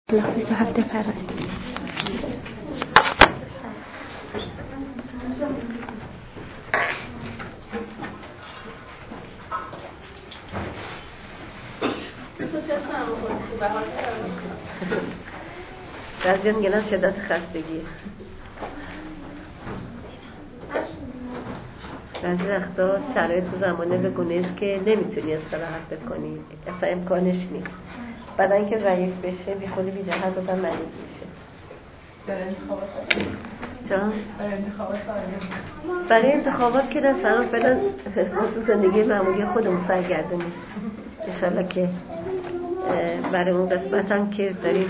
الله 27 فرد. بعضی میگن از شدت خستگی، بعضی وقتا شرایط و زمانه به گونه است که نمیتونی استراحت بکنی، اصلا امکانش نیست. بدن که ضعیف بشه بی خودی بی جهت آدم مریض میشه. برای انتخابات که مثلا فعلا تو زندگی معمولی خودمون سرگردونیم. انشالله که برای اون قسمت هم که داریم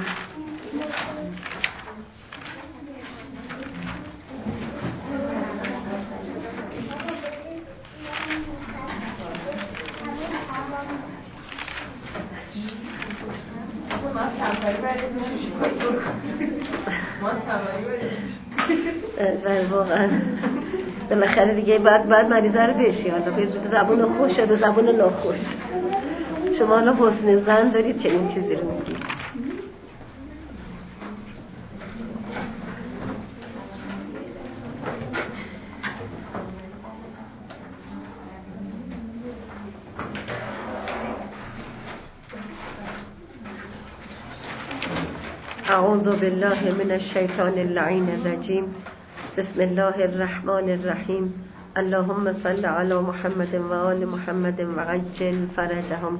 واقعا بالاخره دیگه باید مریضه رو بشی، حالا به زبون خوش و زبون ناخوش. شما حالا حسن زن دارید چه این چیزی رو میگید؟ اعوذ بالله من الشیطان اللعین الرجیم. بسم الله الرحمن الرحیم. اللهم صل علی محمد و آل محمد و عجل فرجهم.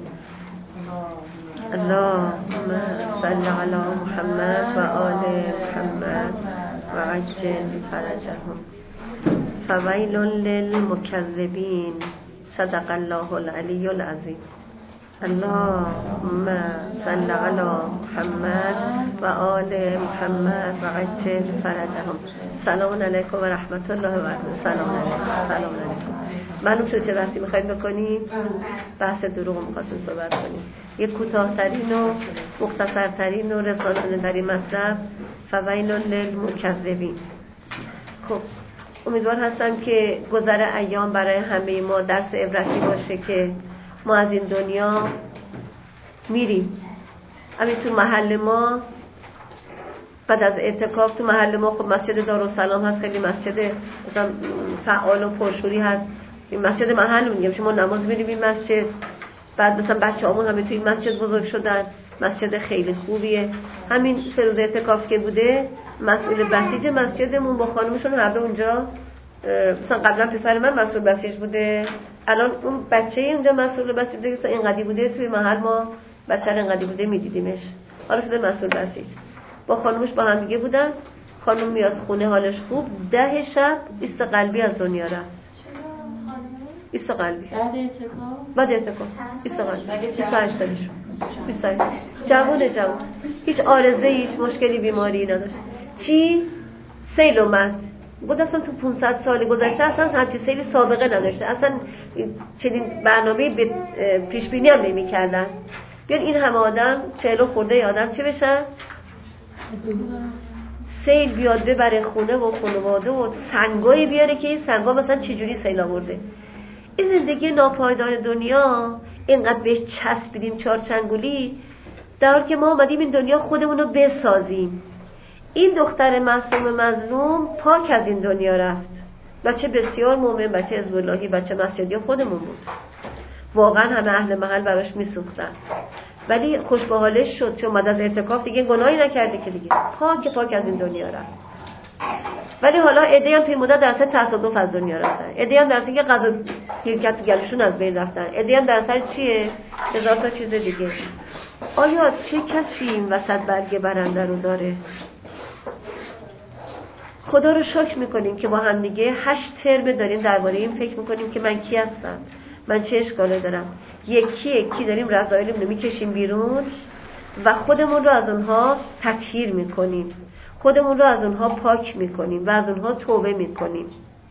اللهم صل علی محمد و آل محمد و عجل فرجهم. فویل للمکذبین. صدق الله العلی العظیم. اللهم صل علی محمد و آل محمد و عجل فرجهم. سلام علیکم و رحمت الله و برکاته. سلام علیکم. منو چه بحثی میخواید بکنیم؟ بحث دروغ رو میخواستیم صحبت کنیم. یک کوتاه‌ترین و مختصرترین و رسانه‌ای در این مطلب فویل للمکذبین. خب امیدوار هستم که گذر ایام برای همه ما درس عبرتی باشه که ما از این دنیا میریم. همین تو محل ما بعد از اعتکاف تو محل ما خب مسجد دارالسلام هست، خیلی مسجد مثلا فعال و پرشوری هست. این مسجد محل میگم شما نماز میریم این مسجد، بعد مثلا بچه‌هامون همه تو این مسجد بزرگ شدن، مسجد خیلی خوبیه. همین سه روز اعتکاف که بوده مسئول بسیج مسجدمون با خانومشون هر دو اونجا، مثلا قبلا پسر من مسئول بسیج بوده، الان اون بچه اونجا مسئول بسیج بوده که اینقدی بوده توی محل ما بچه اینقدی بوده میدیدیمش، حالا شده مسئول بسیج. با خانومش با هم دیگه بودن. خانوم میاد خونه حالش خوب، 10 شب ایست قلبی از دنیا رفت. ایست قلبی بعد اعتکاف ایست قلبی 28 سالش 28 جوان هیچ عارضه هیچ مشکلی بیماری نداشت. چی؟ سیل اومد. بود اصلا تو 500 سال گذشته اصلا همچین سیلی سابقه نداشته، اصلا چنین برنامه‌ای به پیش بینی هم نمی‌کردن. بیان این همه آدم 40 خورده آدم چه بشن؟ سیل بیاد ببره خونه و خانواده و سنگایی بیاره که این سنگا مثلا چجوری سیل آورده. این زندگی ناپایدار دنیا اینقدر بهش چسبیدیم چارچنگولی، در حالی که ما اومدیم این دنیا خودمون رو بسازیم. این دختر معصوم مظلوم پاک از این دنیا رفت، بچه بسیار مومن، بچه حزب اللهی، بچه مسجدی خودمون بود. واقعا همه اهل محل براش میسوختن، ولی خوش به حالش شد چون اومد از اعتکاف دیگه گناهی نکرده که دیگه پاک از این دنیا رفت. ولی حالا عده‌ای هم توی مدت در اثر تصادف از دنیا رفتن، عده‌ای هم در اثر غذا گیر تو گلوشون از بین رفتن، عده‌ای هم در اثر چیه؟ هزار تا چیز دیگه. آیا چه کسی این وسط برگ برنده رو داره؟ خدا رو شکر میکنیم که با هم دیگه 8 ترم داریم درباره این فکر میکنیم که من کی هستم، من چه اشکالی دارم. یکی داریم رذایلمون رو میکشیم بیرون و خودمون رو از اونها تطهیر میکنیم، خودمون رو از اونها پاک میکنیم و از اونها توبه میکنیم.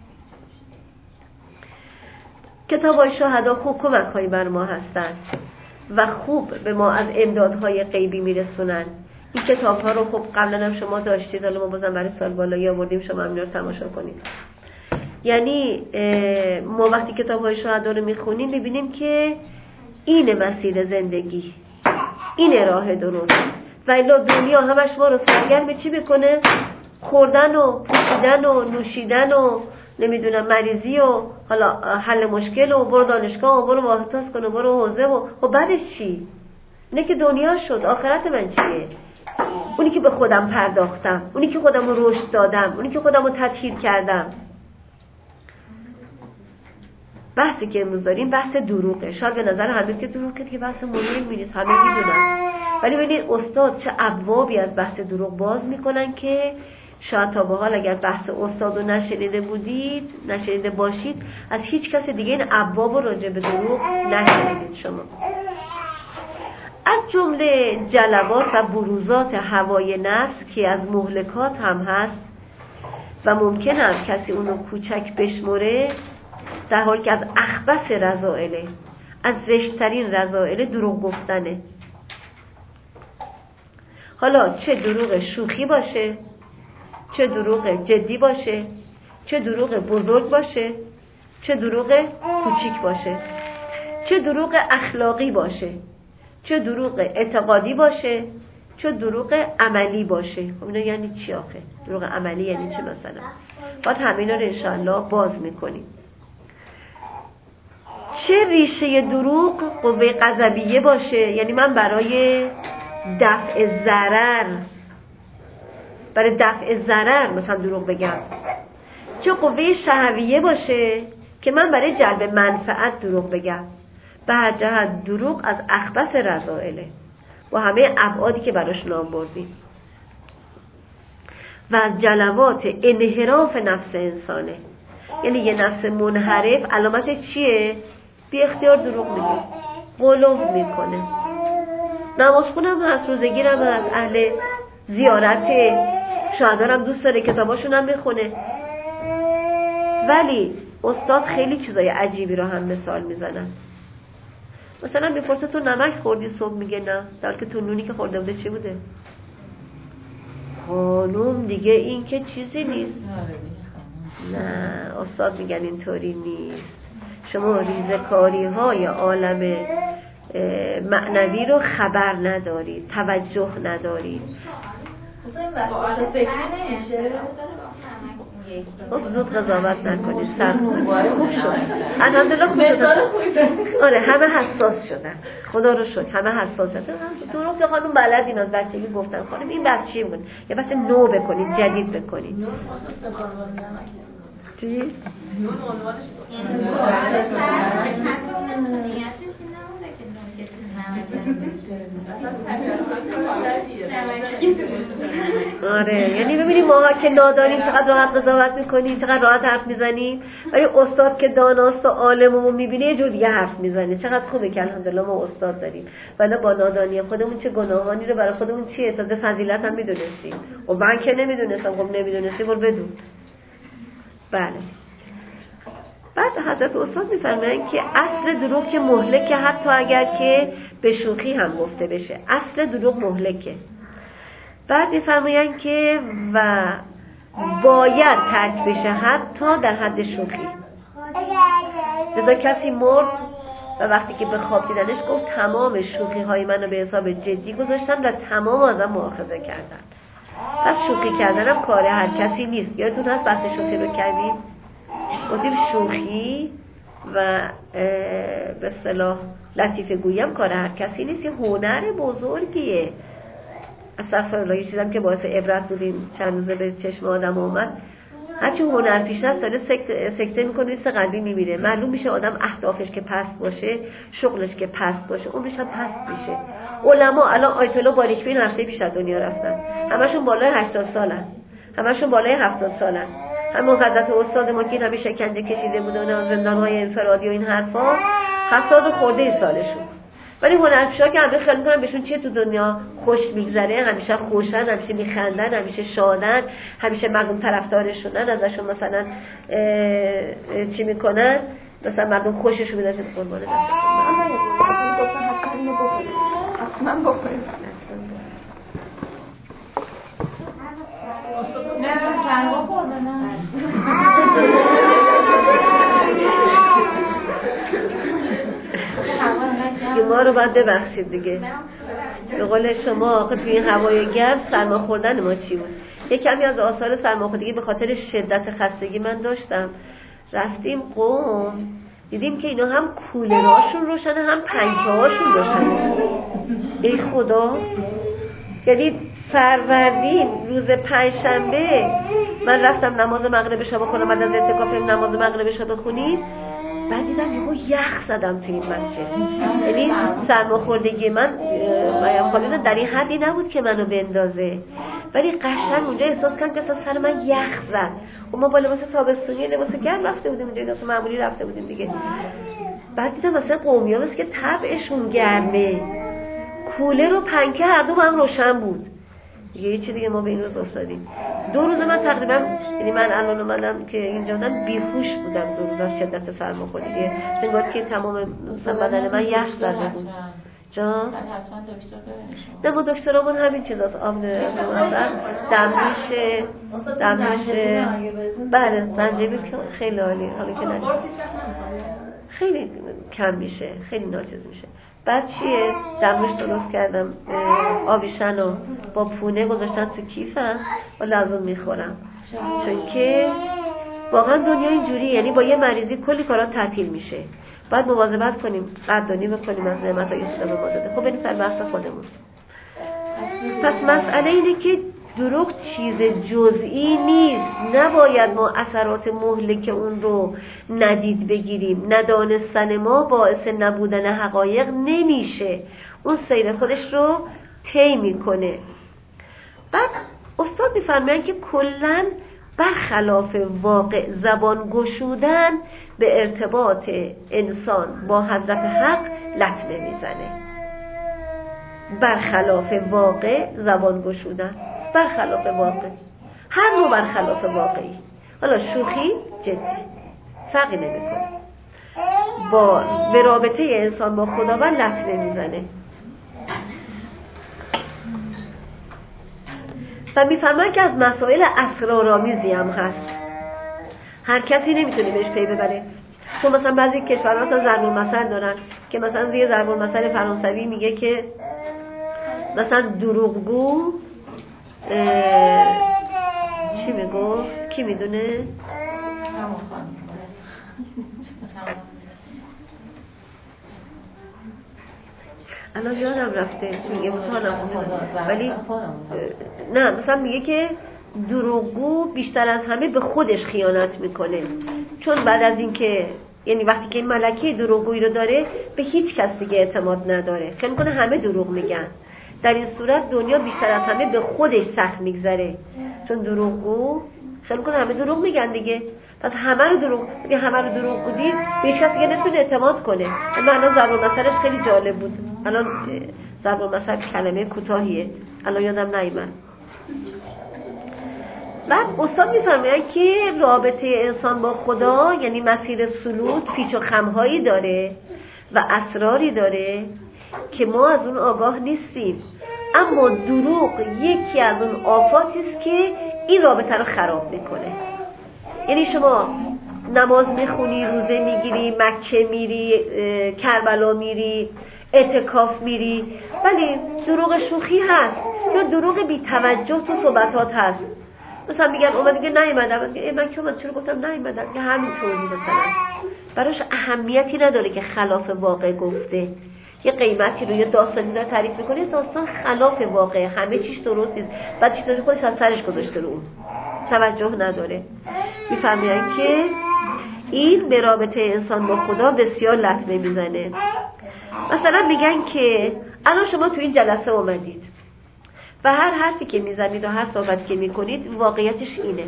کتاب‌های شهدا خوب کمک‌هایی بر ما هستن و خوب به ما از امدادهای غیبی میرسونن. این کتاب‌ها رو خب قبلا هم شما داشتید، حالا ما بازم برای سال بالایی آوردیم، شما هم اینا رو تماشا کنید. یعنی ما وقتی کتاب‌های شهدا رو میخونیم میبینیم که این مسیر زندگی، این راه درست. و الا دنیا همش ما رو سرگرم چی میکنه؟ خوردن و پوشیدن و نوشیدن و نمیدونم مریضی و حالا حل مشکل و برو دانشگاه و برو واحتاس کن و برو حوزه و بعدش چی؟ اینه که دنیا شد. آخرت من چیه؟ اونی که به خودم پرداختم، اونی که خودم رو رشد دادم، اونی که خودم رو تطهیر کردم. بحثی که امروز داریم بحث دروغه. شاید به نظر همه که دروغه که بحث مهمی نیست، همه میدونن، ولی ببینید استاد چه ابوابی از بحث دروغ باز میکنن که شاید تا به حال اگر بحث استاد رو نشنیده باشید از هیچ کس دیگه این ابواب رو راجع به دروغ نشنیدید شما. از جمله جلوات و بروزات هوای نفس که از مهلکات هم هست و ممکن است کسی اونو کوچک بشمره، در حالی که از اخبث رذائله، از زشترین رذائل دروغ گفتنه. حالا چه دروغ شوخی باشه، چه دروغ جدی باشه، چه دروغ بزرگ باشه، چه دروغ کوچیک باشه، چه دروغ اخلاقی باشه، چه دروغ اعتقادی باشه، چه دروغ عملی باشه. خب اینا یعنی چی آخه؟ دروغ عملی یعنی چه مثلا؟ باید همینا رو انشاءالله باز میکنیم. چه ریشه دروغ قوه غضبیه باشه، یعنی من برای دفع ضرر مثلا دروغ بگم. چه قوه شهویه باشه که من برای جلب منفعت دروغ بگم. به هر جهت دروغ از اخبث رذائله و همه ابعادی که براش نام بردیم و از جلوات انحراف نفس انسانه. یعنی یه نفس منحرف علامتش چیه؟ بی اختیار دروغ میگه، غلو میکنه. نماز خونم هست، روزگیرم هست، اهل زیارت شهدارم دوست داره، کتاباشون هم میخونه، ولی استاد خیلی چیزای عجیبی رو هم مثال میزنن. مثلا میپرسه تو نمک خوردی صبح؟ میگه نه، در حالی که تو نونی که خورده بوده چی بوده؟ خانوم دیگه این که چیزی نیست. نه، استاد میگن اینطوری نیست. شما ریزکاری های عالم معنوی رو خبر ندارید، توجه ندارید. خب زود قضاوت نکنید، سر خوب شد الحمدلله، خوب شد. آره همه حساس شدن، خدا رو شکر همه حساس شدن. دروغ که خانم بلد این از بچگی گفتن خانم این بس چی بود، یه بس نو بکنید، جدید بکنید. چی؟ نون عنوانش آره، یعنی ببینیم ما که نادانیم چقدر راحت قضاوت میکنیم، چقدر راحت حرف میزنیم، ولی استاد که داناست و عالممون میبینه یه جور دیگه حرف میزنه. چقدر خوبه که الحمدلله ما استاد داریم، ولی با نادانی خودمون چه گناهانی رو برای خودمون چیه تازه فضیلت هم میدونستیم. و من که نمیدونستم. خب نمیدونستی برو بدون. بله. بعد حضرت استاد میفرمایند که اصل دروغ که مهلکه، حتی اگر که به شوخی هم گفته بشه، اصل دروغ مهلکه. بعد میفرمایند که و باید ترک بشه حتی در حد شوخی. لذا کسی مرد و وقتی که به خواب دیدنش گفت تمام شوخی های منو به حساب جدی گذاشتن و تمام ازم مؤاخذه کردن. پس شوخی کردنم کار هر کسی نیست. یادتون هست بحث شوخی رو کردیم؟ گفتیم شوخی و به اصطلاح لطیفه گویی کار هر کسی نیست، یه هنر بزرگیه. استغفرالله، یه چیزم که باعث عبرت بودیم چند روزه به چشم آدم اومد، هرچی هنر پیش نست داره سکته میکنه، نیست قلبی میمیره. معلوم میشه آدم اهدافش که پست باشه، شغلش که پست باشه، عمرش هم پست میشه. علما الان آیت الله باریکبین هفته پیش از دنیا رفتن، همشون بالای 80 سالن، همشون بالای 70 سالن. همون حضرت استاد ما که همیشه شکنجه کشیده بودن و زندان‌های انفرادی و این حرفا 70 خورده سالشون، ولی هنرپیشا که همه خیال میکنن بهشون چیه تو دنیا خوش میگذره، همیشه خوشن، همیشه میخندن، همیشه شادن، همیشه مردم طرفدارشونن، ازشون مثلا چی میکنن، مثلا مردم خوششون میاد. قربان حتما بکنید. نه چند با خورده نه ما رو باید ببخشید دیگه. به قول شما توی این هوای گرم سرما خوردن ما چی بود؟ یک کمی از آثار سرماخوردگی به خاطر شدت خستگی من داشتم. رفتیم قم، دیدیم که اینا هم کولراشون روشنه هم پنکه هاشون روشنه. ای خدا، یعنی فروردین روز پنجشنبه من رفتم نماز مغربش رو بخونم، بعد از اعتکاف نماز مغربش رو بخونیم، بعد دیدم یخ زدم توی این مسجد. یعنی سرماخوردگی من خالیدم در این حدی نبود که منو بندازه، ولی قشنگ اونجا احساس کردم که سر من یخ زد. و ما با لباس تابستونی لباس گرم رفته بودیم اونجا، لباس معمولی رفته بودیم دیگه. بعد دیدم مثلا قومی‌ها مثل که طبعشون گرمه، کولر و پنکه هر دو با هم روشن بود دیگه. یه چی دیگه ما به این روز افتادیم. 2 روز من تقریبا، یعنی من الان اومدم که اینجا بودم بیهوش بودم 2 روز از شدت سرماخوردگی، انگار که تمام بدن من یخ زده بود. جان نه ما دکترامون همین چیزاست، آب مثلا دم میشه بله زنجبیل خیلی عالی، حالا که نه خیلی کم میشه، خیلی ناچیز میشه. بعد چیه دمش درست کردم، آویشن رو با پونه گذاشتن تو کیفم و لازم میخورم، چون که واقعا دنیا اینجوری، یعنی با یه مریضی کلی کارا تعطیل میشه. باید مواظبت کنیم، قدردانی بکنیم از نعمت‌های خدا به ما داده. خب بریم سر بحث خودمون. پس مسئله اینه که دروغ چیز جزئی نیست، نباید ما اثرات مهلک اون رو ندید بگیریم. ندانستن ما باعث نبودن حقایق نمیشه، اون سیر خودش رو طی میکنه. بعد استاد میفرمایند که کلاً برخلاف واقع زبان گشودن به ارتباط انسان با حضرت حق لطمه میزنه. برخلاف واقع زبان گشودن، برخلاف واقع، هر نوع برخلاف واقعی، حالا شوخی جدی فرقی نمیکنه، به رابطه انسان با خداوند لطمه میزنه. و میفهمن که از مسائل اسرارآمیزی هم هست، هر کسی نمیتونه بهش پی ببره. چون مثلا بعضی کشورها مثلا ضرب المثل دارن که مثلا زیر ضرب المثل فرانسوی میگه که مثلا دروغگو چی میگفت؟ کی میدونه؟ الان یادم رفته میگه ولی نه، مثلا میگه که دروغگو بیشتر از همه به خودش خیانت میکنه، چون بعد از این که یعنی وقتی که این ملکه دروغگویی رو داره به هیچ کس دیگه اعتماد نداره، خیلی میکنه همه دروغ میگن. در این صورت دنیا بیشتر از همه به خودش سخت میگذره، چون دروغگو خیلی میکنه همه دروغ میگن دیگه، پس همه رو دروغ بودید به هیچ کس دیگه نتونه اعتماد کنه. اما الان ضرب المثلش خیلی جالب بود، الان ضرب المثل کلمه کوتاهیه الان یادم نیامد. بعد استاد میفرماید که رابطه انسان با خدا یعنی مسیر سلوک پیچ و خم‌هایی داره و اسراری داره که ما از اون آگاه نیستیم، اما دروغ یکی از اون آفاتی است که این رابطه رو خراب میکنه. یعنی شما نماز میخونی، روزه میگیری، مکه میری، کربلا میری، اعتکاف میری، ولی دروغ شوخی هست یا دروغ بی توجه تو صحبتات هست. مثلا میگن اومد دیگه نیومدم، من که اومد چرا گفتم نیومدم، که همینطوری مثلا براش اهمیتی نداره که خلاف واقع گفته. یه قیمتی رو یه داستانی داره تعریف میکنه، داستان خلاف واقع، همه چیش درست نیست، بعد چیزی خودش از سرش گذاشته رو اون توجه نداره. میفهمین که این به رابطه انسان با خدا بسیار لطمه میزنه. مثلا میگن که الان شما تو این جلسه اومدید و هر حرفی که میزنید و هر صحبتی که میکنید واقعیتش اینه.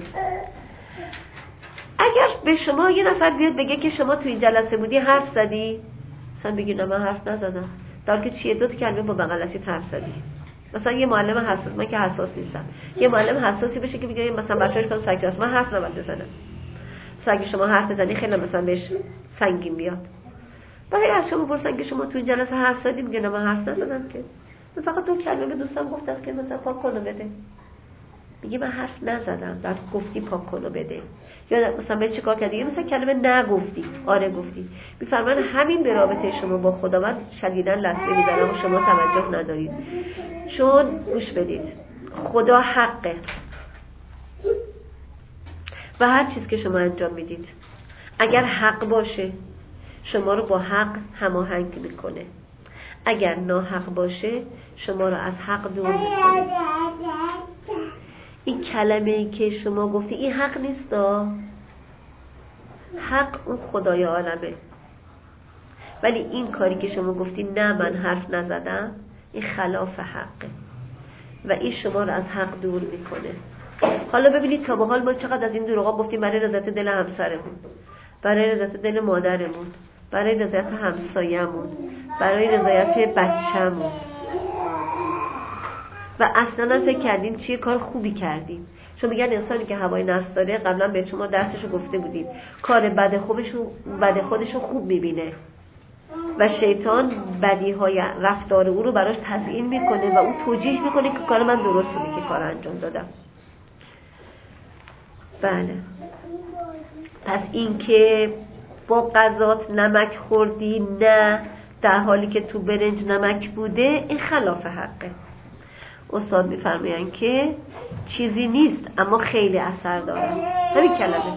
اگر به شما یه نفر بیاد بگه که شما تو این جلسه بودی حرف زدی، مثلا بگی نه من حرف نزدم، در حالی که چیه 2 کلمه با بغلسی حرف زدی. مثلا یه معلم حساس، من که حساس نیستم، یه معلم حساسی بشه که بگه مثلا بچه‌اش کنن ساکت، من حرف نباید بزنم. مثلا اگه شما حرف بزنی خیلی مثلا بهش سنگین بیاد. بعد از شما پرسن که شما تو این جلسه حرف زدی، میگه نه من حرف نزدم، که من فقط 2 کلمه به دوستم گفتم که مثلا پاک کنه بده. میگه من حرف نزدم، بعد گفتی پاک کنو بده، یا مثلا به چه کار کردی، مثلا کلمه نگفتی، آره گفتی. میفرمان همین به رابطه شما با خدا من شدیداً لطمه میزنم و شما توجه ندارید. چون گوش بدید، خدا حقه و هر چیز که شما انجام میدید اگر حق باشه شما رو با حق هماهنگ میکنه، اگر ناحق باشه شما رو از حق دور میکنه. این کلمه ای که شما گفتی این حق نیست، حق اون خدای عالمه، ولی این کاری که شما گفتی نه من حرف نزدم این خلاف حقه و این شما رو از حق دور میکنه. حالا ببینید تا به حال ما چقدر از این دروغا گفتیم برای رضایت دل همسرمون، برای رضایت دل مادرمون، برای رضایت همسایه‌مون، برای رضایت بچه‌مون و اصلا فکر کردیم چیه کار خوبی کردیم. چون میگن انسانی که هوای نفس داره، قبلا به شما درسشو گفته بودیم، کار بد خودشو خوب میبینه و شیطان بدیهای رفتار او رو براش تزیین میکنه و اون توجیه میکنه که کار من درست بوده که کار انجام دادم. بله، پس این که با غذات نمک خوردی نه در حالی که تو برنج نمک بوده، این خلاف حقه. استاد میفرماین که چیزی نیست اما خیلی اثر داره، همین کلمه.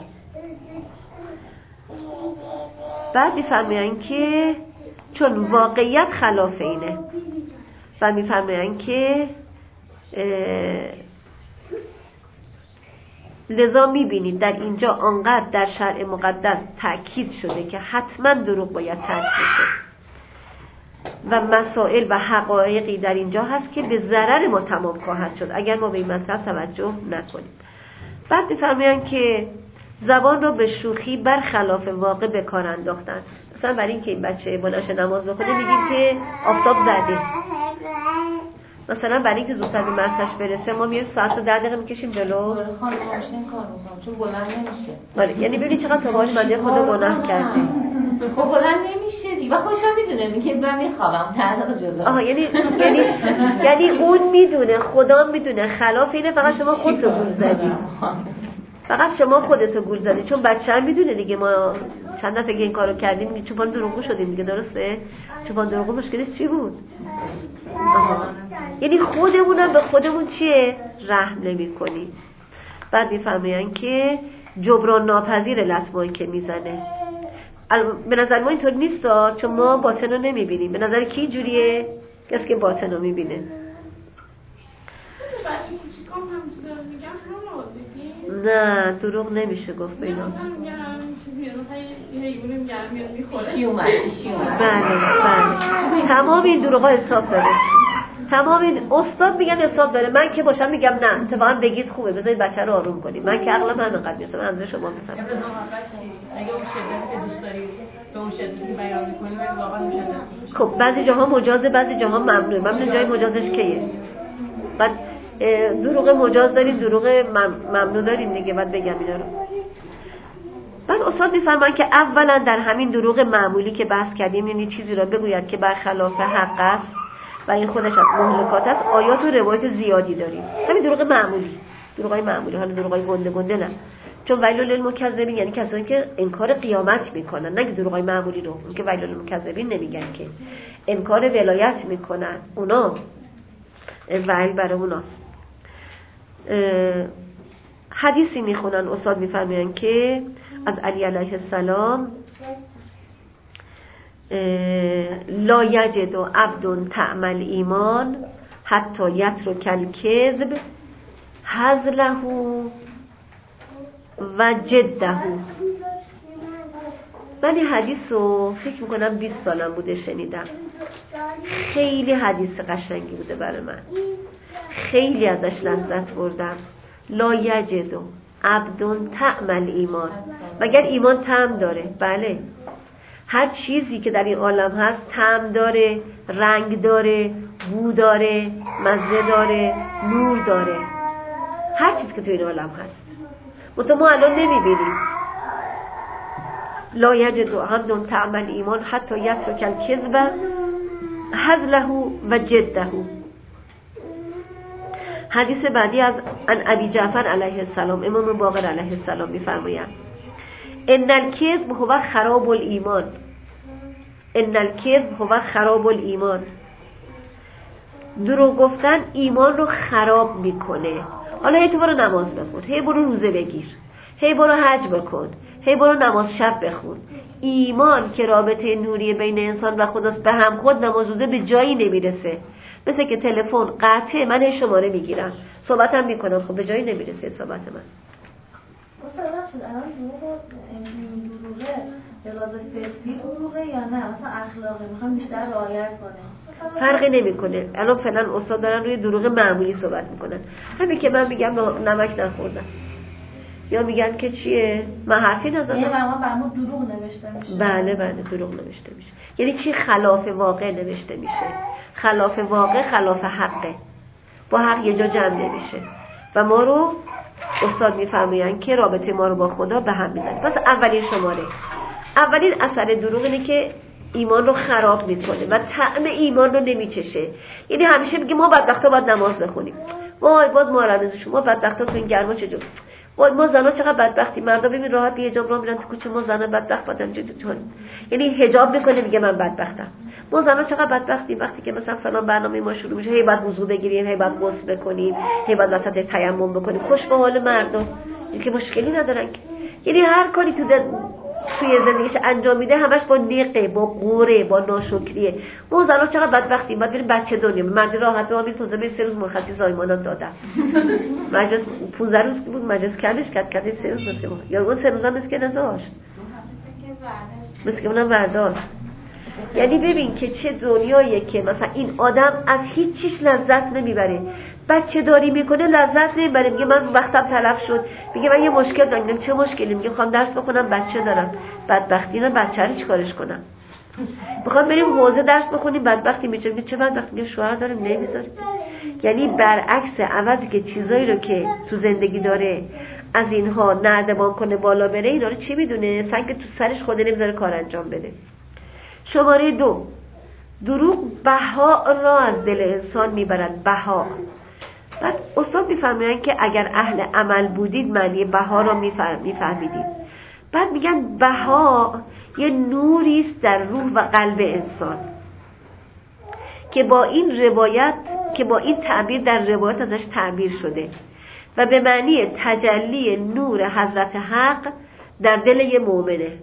بعد میفرماین که چون واقعیت خلاف اینه و میفرماین که لذا میبینید در اینجا آنقدر در شرع مقدس تأکید شده که حتما دروغ باید ترک بشه و مسائل و حقایقی در اینجا هست که به ضرر ما تمام خواهد شد اگر ما به این مطلب توجه نکنیم. بعد می‌فرمایند که زبان را به شوخی برخلاف واقع به کار انداختن. مثلا برای اینکه این بچه بلند نماز بخونه میگیم که آفتاب زده، مثلا برای اینکه زودتر به مرسش برسه ما میایم ساعت رو 10 دقیقه میکشیم جلو. خانم ماشین کار میکنم چون بلند نمیشه. آره، یعنی ببینید چقدر تباهی بنده خدا گناه کرده. خب بلند نمیشه دیگه. و خوشم میدونه میگه من میخوابم 10 دقیقه جلو. آها، یعنی اون میدونه، خدا میدونه خلاف اینه، فقط شما خودتو گول زدی. فقط شما خودتو گول زدی، چون بچه هم میدونه دیگه. ما چند دفعه این کارو کردیم چوپان دروغگو شدیم دیگه، درسته؟ چوپان دروغگو مشکلش چی بود؟ آها. یعنی خودمونم به خودمون چیه؟ رحم نمی کنی. بعد میفهمین که جبران ناپذیر لطمایی که میزنه. به نظر ما اینطور نیست چون ما باطن رو نمیبینیم. به نظر کی جوریه؟ کسی که باطن رو میبینه. نه دروغ نمیشه گفت به اینا. بله تمام این دروغ ها حساب داره، تمام این استاد میگن حساب داره. من که باشم میگم نه اتفاقا بگید خوبه، بذارید بچه رو آروم کنید. من که عقلم همینقدر میرسه، من از شما میفهمم. اگه اون شدتی که دوست داری به اون شدتی که بیان میکنی ولی واقعا اون شدت خب بعضی جاها مجازه، بعضی جاها ممنوعه. ممنوع جای مجازش کیه؟ بعد دروغ مجاز دارین، دروغ ممنوع دارین دیگه. بعد بگم اینا رو. بعد استاد میفرمان که اولا در همین دروغ معمولی که بحث کردیم، یعنی چیزی را بگوید که برخلاف حق است و این خودش از مهلکات است، آیات و روایت زیادی داریم. همین دروغ معمولی، دروغای معمولی، حالا دروغای گنده نه. چون ویل للمکذبین یعنی کسانی که انکار قیامت میکنن، نه دروغای معمولی رو. اون که ویل للمکذبین نمیگن که انکار ولایت میکنن، اونا ویل برای اوناست. حدیثی میخونن استاد میفرماین که از علی علیه السلام لا یجد عبد طعم الایمان حتی یترک الکذب هزله و جده. من این حدیث رو فکر میکنم 20 سالم بوده شنیدم. خیلی حدیث قشنگی بوده برای من، خیلی ازش لذت بردم. لا یجد عبد طعم الایمان، مگر ایمان طعم داره؟ بله، هر چیزی که در این عالم هست طعم داره، رنگ داره، بو داره، مزه داره، نور داره. هر چیزی که تو این عالم هست منتها ما الان نمیبینیم. لا یجد عبد طعم الایمان حتی یترک الکذب هزله و جده. حدیث بعدی از ابی جعفر علیه السلام، امام باقر علیه السلام میفرمایند ان الکذب هو خراب الایمان، ان الکذب هو خراب الایمان، دروغ گفتن ایمان رو خراب میکنه. حالا هی تو برو نماز بخون، هی برو روزه بگیر، هی برو حج بکن، هی برو نماز شب بخون. ایمان که رابطه نوری بین انسان و خداست، به هم خود نماز روزه به جایی نمیرسه. مثل که تلفن قطعه، من شماره میگیرم صحبتم میکنم، خب به جایی نمیرسه صحبت من. مثلا الان دروغه به لحاظ فکری دروغه یا نه مثلا اخلاقی میخوام بیشتر رعایت کنه؟ فرقی نمیکنه. الان فعلا استاد دارن روی دروغ معمولی صحبت میکنن. همین که من میگم نمک نخوردم، یا میگن که چیه، من حرفی نزدم. یعنی برامون دروغ نوشته میشه. بله دروغ نوشته میشه. یعنی چی؟ خلاف واقع نوشته میشه. خلاف واقع خلاف حقه، با حق یه جا جمع نمیشه. و ما رو استاد میفرمایند که رابطه ما رو با خدا به هم میزنه. پس اولین شماره، اولین اثر دروغ اینه که ایمان رو خراب میکنه و طعم ایمان رو نمیچشه. یعنی همیشه میگه ما بدبختا باید نماز بخونیم، وای باز مهرنز شما بدبختا تو این گرما چجور، وای ما زنا چقدر بدبختی، مردا ببین راحت بی حجاب راه میرن تو کوچه، ما زنا بدبخت بودن چون یعنی حجاب میکنه میگه من بدبختم. ما زنا چقدر بدبختی وقتی که مثلا فلان برنامه ما شروع میشه، هی بعد وضو بگیریم، هی بعد غسل بکنیم، هی بعد وسطش تیمم بکنیم. خوش به حال مردا که مشکلی ندارن. یعنی هر کاری توی زندگیش انجام میده همش با نقه، با قوره، با ناشکریه. ما زنا چقدر بدبختیم، بعد بریم بچه دنیا مردی راحت راه میره، تو زمین 3 روز مرخصی زایمانات دادن. مجلس 15 روز بود، مجلس کردش کرد 3 روز مثل ما، یا اون 3 روز هم مسکن نداشت، مسکن اونم برداشت. یعنی ببین که چه دنیاییه که مثلا این آدم از هیچ چیز لذت نمیبره، بچه داری میکنه لذت نمیبره، میگه من وقتم تلف شد، میگه من یه مشکل دارم. میگم چه مشکلی؟ میگه میخوام درس بخونم، بچه دارم. بدبختی نه، بچه رو چیکارش کنم؟ میخوام بریم حوزه درس بخونیم، بدبختی میگه چه بدبختی؟ میگه شوهر دارم نمیذاره. یعنی برعکس، عوضی که چیزایی رو که تو زندگی داره از اینها نردبان کنه بالا بره، اینا رو چی میدونه؟ سنگ تو سرش خوده نمیذاره کار انجام بده. شماره 2، دروغ بها را از دل انسان میبرد. بها. بعد استاد میفرمایند که اگر اهل عمل بودید معنی بها را میفهمیدید. بعد میگن بها یه نوری است در روح و قلب انسان که با این تعبیر در روایت ازش تعبیر شده و به معنی تجلی نور حضرت حق در دل یه مؤمنه.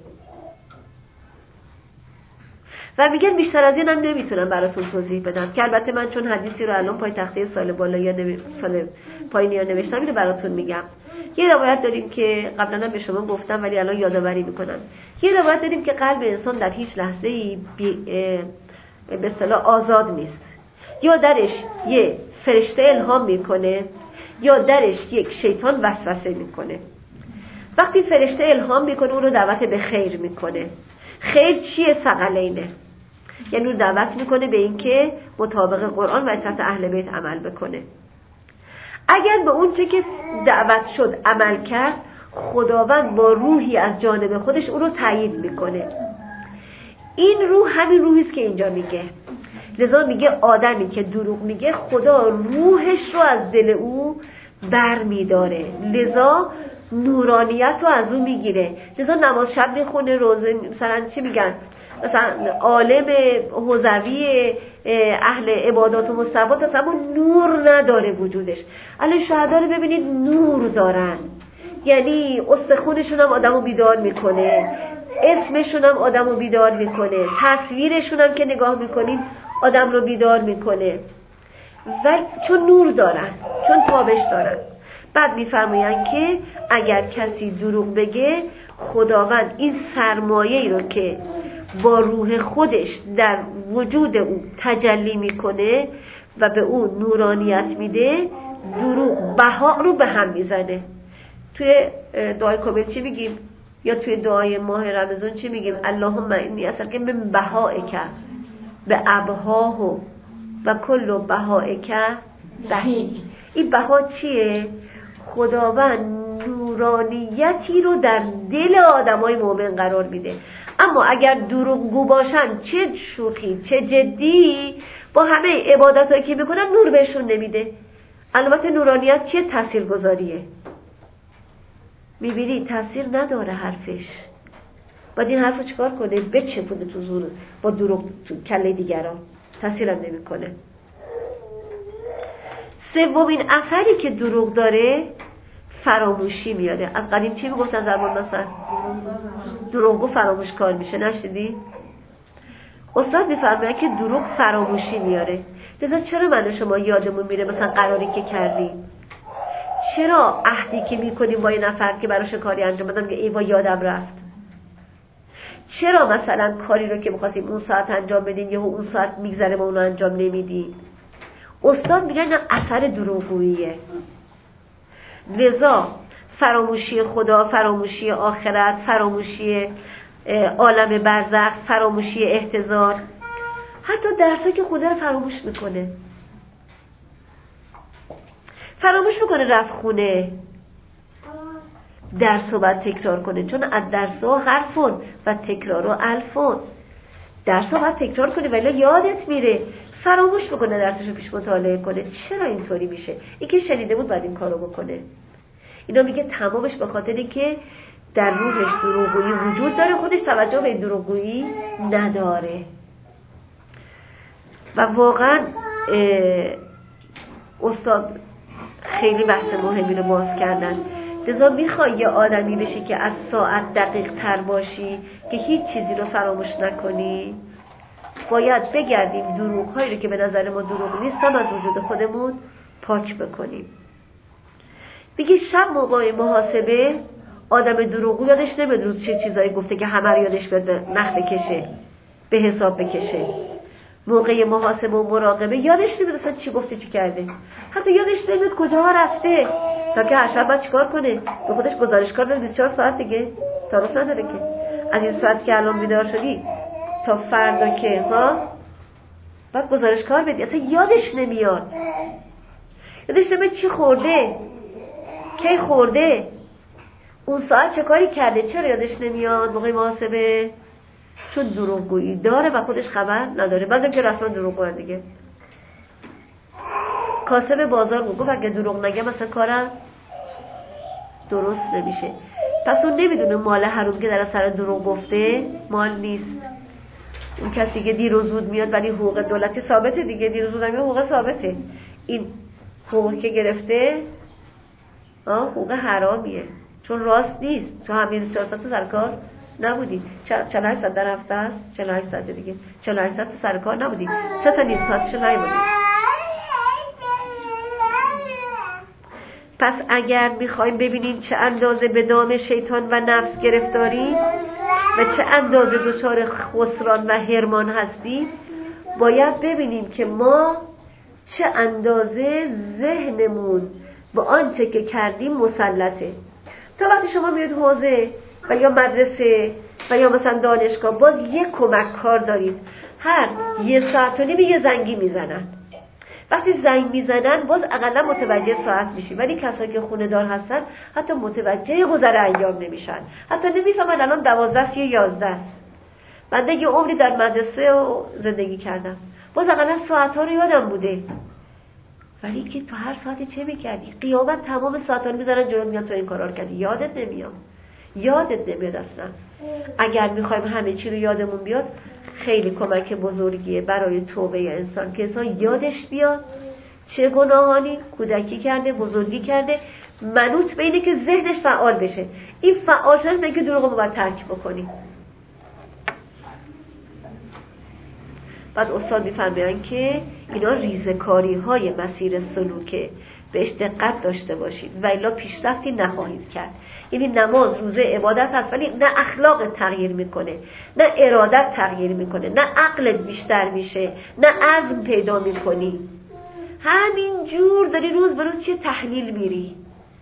و میگن بیشتر از این هم نمیتونم براتون توضیح بدم که البته من چون حدیثی رو الان پای تخته سال سال پایینی ها نوشتم، اینو براتون میگم. یه روایت داریم که قبلا هم به شما گفتم ولی الان یادآوری میکنم. یه روایت داریم که قلب انسان در هیچ لحظه‌ای به اصطلاح آزاد نیست. یا درش یه فرشته الهام میکنه یا درش یک شیطان وسوسه میکنه. وقتی فرشته الهام میکنه اون رو دعوت به خیر میکنه. خیر چیه؟ ثقلینه، یعنی رو دعوت میکنه به این که مطابق قرآن و اطاعت اهل بیت عمل بکنه. اگر به اون چه که دعوت شد عمل کرد، خداوند با روحی از جانب خودش اون رو تایید میکنه. این روح همین روحی است که اینجا میگه. لذا میگه آدمی که دروغ میگه خدا روحش رو از دل او بر میداره، لذا نورانیت رو از اون میگیره. لذا نماز شب میخونه، روزه مثلا چی میگن، مثلا عالم حوزوی اهل عبادات و مستوات اصلا نور نداره وجودش. الان شهدا رو ببینید نور دارن، یعنی استخونشون هم آدمو بیدار میکنه، اسمشون هم آدمو بیدار میکنه، تصویرشون هم که نگاه میکنید آدم رو بیدار میکنه، و چون نور دارن، چون تابش دارن. بعد میفرمایند که اگر کسی دروغ بگه، خداوند این سرمایه‌ای رو که با روح خودش در وجود او تجلی میکنه و به او نورانیت میده، دروغ بها رو به هم میزنه. توی دعای کامل چی میگیم؟ یا توی دعای ماه رمضان چی میگیم؟ اللهم انی اصلا که من بهائک به ابهاه و کل بهائک بهی. این بها چیه؟ خداوند نورانیتی رو در دل آدمای مؤمن قرار میده. اما اگر دروغگو باشن، چه شوخی چه جدی، با همه عبادتایی که میکنن نور بهشون نمیده. علامت نورانیت چیه؟ تاثیرگذاریه. میبینی تاثیر نداره حرفش، باید این حرفو چیکار کنه؟ بچپونه تو زور با دروغ تو کله دیگران، تاثیرم نمیکنه. سومین اثری که دروغ داره فراموشی میاره. از قدیم چی میگفتن زبان مثلا؟ دروغگو فراموش کار میشه. نشدی؟ استاد میفرماید که دروغ فراموشی میاره. لذا چرا من و شما یادمون میره مثلا قراری که کردیم؟ چرا عهدی که میکنیم با یه نفر که براش کاری انجام بدم که ایوا یادم رفت؟ چرا مثلا کاری رو که میخواستیم اون ساعت انجام بدیم یهو اون ساعت میگذره ما اونو انجام نمیدیم؟ استاد میگه نه، اثر دروغگوییه. لذا فراموشی خدا، فراموشی آخرت، فراموشی عالم برزخ، فراموشی احتضار، حتی درسایی که خدا رو فراموش میکنه. فراموش میکنه رفت خونه، درس رو باید تکرار کنه، چون از درس ها حرفون و تکرار و الفون. درس ها باید تکرار کنه ولی یادت میره، فراموش میکنه درسش رو پیش مطالعه کنه. چرا اینطوری میشه؟ این که شنیده بود باید این کارو بکنه. اینا میگه تمامش به خاطری که در روحش دروغگویی وجود داره، خودش توجه به این دروغگویی نداره. و واقعا استاد خیلی بحث مهمی رو باز کردن. لذا میخوای یه آدمی بشی که از ساعت دقیق تر باشی، که هیچ چیزی رو فراموش نکنی، باید بگردیم دروغ هایی رو که به نظر ما دروغ نیستن از وجود خودمون پاک بکنیم. بگی شب موقع محاسبه آدم دروغگو یادش نمیاد روز چه چیزایی گفته که همه رو یادش بیاد به نخ بکشه، به حساب بکشه. موقع محاسبه و مراقبه یادش نمیاد اصلا چی گفته چی کرده، حتی یادش نمیاد کجاها رفته، تا که هر شب باید چیکار کنه؟ به خودش گزارشکار داره 24 ساعت دیگه، تعارف نداره که از این ساعت که الان بیدار شدی تا فردا که باید گزارشکار بدی. اصلا یادش نمیاد، یادش نمیاد چی خورده، کی خورده، اون ساعت چه کاری کرده. چرا یادش نمیاد موقع محاسبه؟ چون دروغگویی داره و خودش خبر نداره. بعضی که رسما دروغگوه دیگه. کاسب بازار گفت اگه دروغ نگم مثلا کارم درست نمیشه. پس اون نمیدونه مال حروم که در سر دروغ گفته مال نیست. اون کسی که دیر و زود میاد ولی حقوق دولتی ثابته دیگه، دیر و زود هم حقوق ثابته. این حقوقی که گرفته حقوق حرامیه، چون راست نیست. تو همین 24 ساعت سر کار نبودی، 48 ساعت در هفته است، 48 ساعت دیگه 48 ساعت سر کار نبودی، 3 تا نیم ساعتش نیومدی. پس اگر میخوایم ببینیم چه اندازه به دام شیطان و نفس گرفتاری و چه اندازه دچار خسران و حرمان هستیم، باید ببینیم که ما چه اندازه ذهنمون با آنچه که کردیم مسلطه. تا وقتی شما میاد حوزه و یا مدرسه و یا مثلا دانشگاه، باز یک کمک کار دارید، هر 1.5 ساعت یه زنگی میزنن. وقتی زنگ میزنن باز اقلا متوجه ساعت میشی، ولی کسایی که خونه دار هستن حتی متوجه گذر ایام نمیشن، حتی نمیفهمن الان 12 یا 11 است. من دیگه عمری در مدرسه و زندگی کردم، باز اقلا ساعت‌ها رو یادم بوده، ولی که تو هر ساعتی چه میکردی؟ قیامت تمام ساعت‌ها رو میذارن جلوت، میگن تو این کارا رو کردی، یادت نمیاد. یادت نمیاد اصلا. اگر میخوایم همه چی رو یادمون بیاد، خیلی کمک بزرگیه برای توبه انسان که انسان یادش بیاد چه گناهانی کودکی کرده، بزرگی کرده، منوط به اینه که ذهنش فعال بشه. این فعال شدن میگه که دروغ رو باید ترک بکنی. بعد استاد میفرمایند که اینا ریزکاری های مسیر سلوکه، بهش دقت داشته باشید و الا پیشرفتی نخواهید کرد. یعنی نماز، روزه، عبادت هست، ولی نه اخلاق تغییر میکنه، نه ارادت تغییر میکنه، نه عقلت بیشتر میشه، نه عزم پیدا میکنی، همین جور داری روز به روز چه تحلیل میری.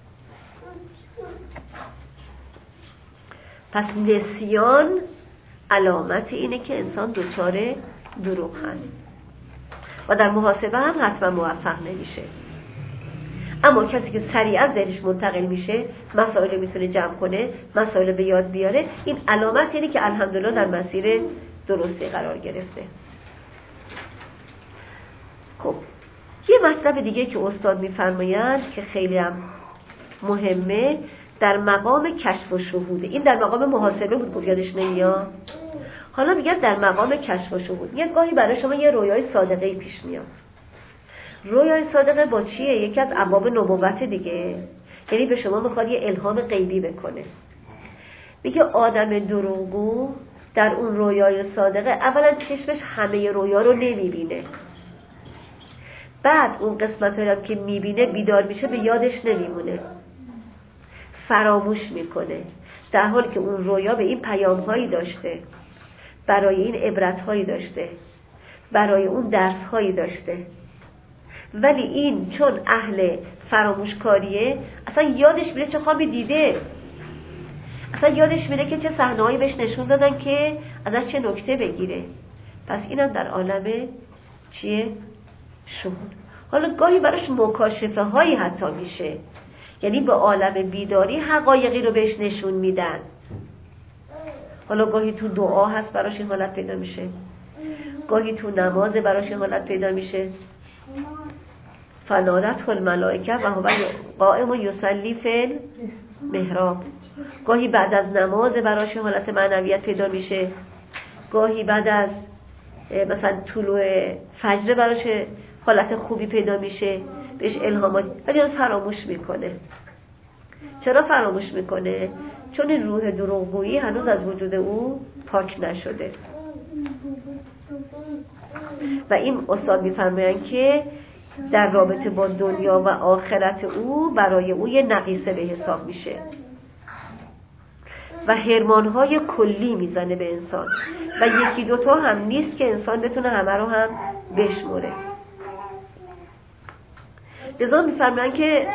پس نسیان علامت اینه که انسان دچار دروغ هست و در محاسبه هم حتما موفق نمیشه. اما کسی که سریعا ذهنش منتقل میشه، مسائل میتونه جمع کنه، مسائل به یاد بیاره، این علامت اینه که الحمدلله در مسیر درستی قرار گرفته. خب یه مطلب دیگه که استاد میفرمایند که خیلی هم مهمه، در مقام کشف و شهوده. این در مقام محاسبه بود یادش نمیاد. حالا میگه در مقام کشف و شهود. یه گاهی برای شما یه رویای صادقه پیش میاد. رویای صادقه با چیه؟ یکی از ابواب نبوت دیگه. یعنی به شما میخواد یه الهام غیبی بکنه. میگه آدم دروغگو در اون رویای صادقه اولا چشمش همه رویا رو نمیبینه، بعد اون قسمت رو که میبینه بیدار میشه به یادش نمیمونه، فراموش میکنه، در حالی که اون رویا به این پیام‌هایی داشته، برای این عبرت‌هایی داشته، برای اون درس‌هایی داشته. ولی این چون اهل فراموشکاریه اصلا یادش میره چه خوابی دیده، اصلا یادش میره که چه صحنه‌هایی بهش نشون دادن که ازش چه نکته بگیره. پس اینم در عالم چیه؟ شهود. حالا گاهی براش مکاشفه هایی حتی میشه، یعنی به عالم بیداری حقایقی رو بهش نشون میدن. حالا گاهی تو دعا هست براش این حالت پیدا میشه، گاهی تو نماز براش این حالت پیدا میشه. فنادته الملائکه و هو قائم یصلی فی المحراب. گاهی بعد از نماز براش حالت معنویت پیدا میشه، گاهی بعد از مثلا طلوع فجر براش حالت خوبی پیدا میشه، بهش الهامات، ولی اون فراموش میکنه. چرا فراموش میکنه؟ چون این روح دروغگویی هنوز از وجود او پاک نشده. و این استاد میفرمایند که در رابطه با دنیا و آخرت او برای او یه نقیصه به حساب میشه و هرمانهای کلی میزنه به انسان و یکی دوتا هم نیست که انسان بتونه همه رو هم بشموره. لذا میفرمایند که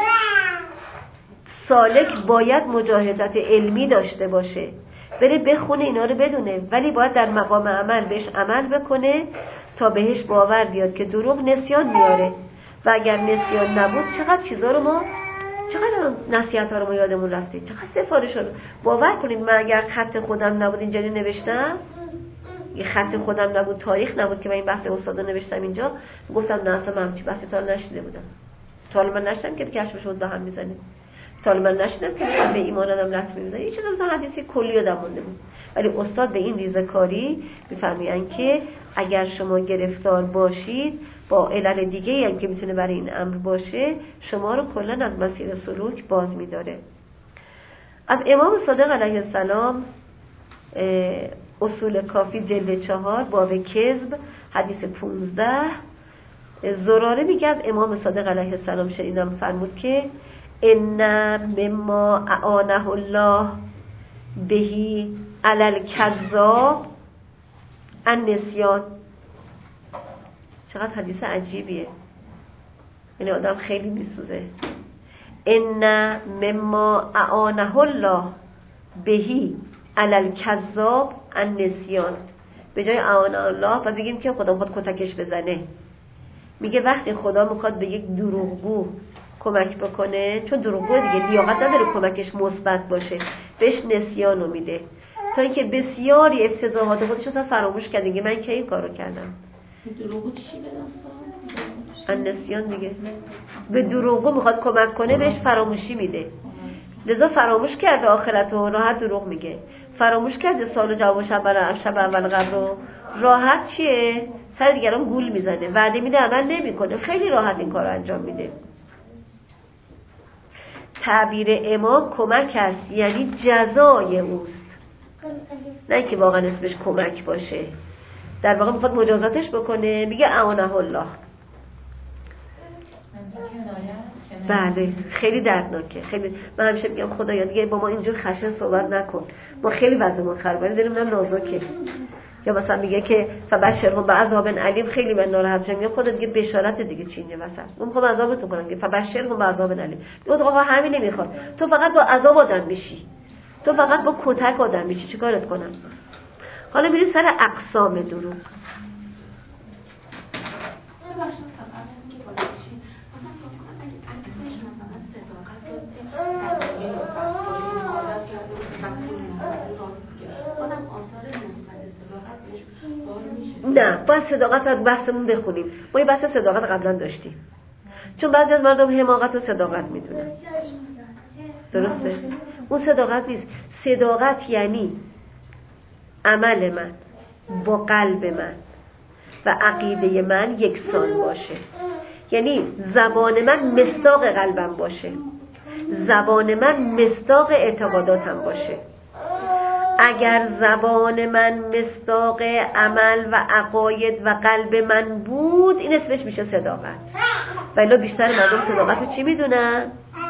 سالک باید مجاهدت علمی داشته باشه، بره بخونه اینا رو بدونه، ولی باید در مقام عمل بهش عمل بکنه تا بهش باور بیاد که دروغ نسیان میاره. و اگر نسیان نبود چقدر چیزا رو ما، چقدر نصیحت‌ها رو ما یادمون رفته، چقدر سفارش رو باور کنید. من اگر خط خودم نبود اینجوری نوشتم، یه خط خودم نبود، تاریخ نبود که من این بحث استادا نوشتم اینجا، گفتم نه اصلا من چی بحثی تا نشیده بودم، تا من نشدم که کشف شد به هم میزنه، تا من نشدم که به ایمان آدم لطمه میزنه. این چیزا مثلا حدیثی کلی یادم مونده بود. ولی استاد به این ریزه‌کاری میفرمایند که اگر شما گرفتار باشید با علل دیگه هم که میتونه برای این امر باشه، شما رو کلا از مسیر سلوک باز میداره. از امام صادق علیه السلام اصول کافی جلد 4 باب کذب حدیث 15 زراره میگه از امام صادق علیه السلام شنیدم فرمود که ان مما اعانه الله بهی علی الکذاب النسیان. چقدر حدیث عجیبیه، یعنی آدم خیلی میسوزه. ان مما اعانه الله بهی علی الکذاب النسیان. به جای اعانه الله و بگیم که خدا خود کتکش بزنه، میگه وقتی خدا میخواد به یک دروغگو کمک بکنه، چون دروغگو دیگه لیاقت نداره کمکش مثبت باشه، بهش نسیانو میده تا اینکه بسیاری افتضاحات خودش رو فراموش کرده. دیگه من کی این کارو کردم؟ دروغگو چی بداستان؟ النسیان دیگه. به دروغگو میخواد کمک کنه بهش فراموشی میده. لذا فراموش کرده آخرت رو، راحت دروغ میگه. فراموش کرده سال و جواب شب اول قبل رو، راحت چیه؟ سر دیگران گول میزنه، وعده میده عمل نمیکنه، خیلی راحت این کار رو انجام میده. تعبیر امام کمک است، یعنی جزای اوست، نه که واقعا اسمش کمک باشه. در واقع میخواد مجازاتش بکنه، میگه اعانه الله. بله خیلی دردناکه، خیلی. من همیشه میگم خدایا دیگه با ما اینجور خشن صحبت نکن، ما خیلی وضعمون خرابه، دلمون هم نازکه. یا مثلا میگه که فبشرهم بعذاب علیم، خیلی من ناراحت میشم، میگم خدا دیگه بشارت دیگه چینه وسط، من میخوام عذابتون کنم که فبشرهم بعذاب علیم. میگه آقا همین نمیخواد، تو فقط با عذاب آدم میشی، تو فقط با کتک آدم میشی، چیکارت کنم؟ حالا میریم سر اقسام دروغ. نه باید صداقت از بحثمون بخونیم. ما یه بحث صداقت قبلا داشتیم، چون بعضی از مردم حماقت و صداقت میدونن. درسته؟ اون صداقت نیست. صداقت یعنی عمل من با قلب من و عقیده من یکسان باشه. یعنی زبان من مصداق قلبم باشه، زبان من مصداق اعتقاداتم باشه. اگر زبان من مصداق عمل و عقاید و قلب من بود، این اسمش میشه صداقت. ولی بیشتر مردم صداقت رو چی میدونن؟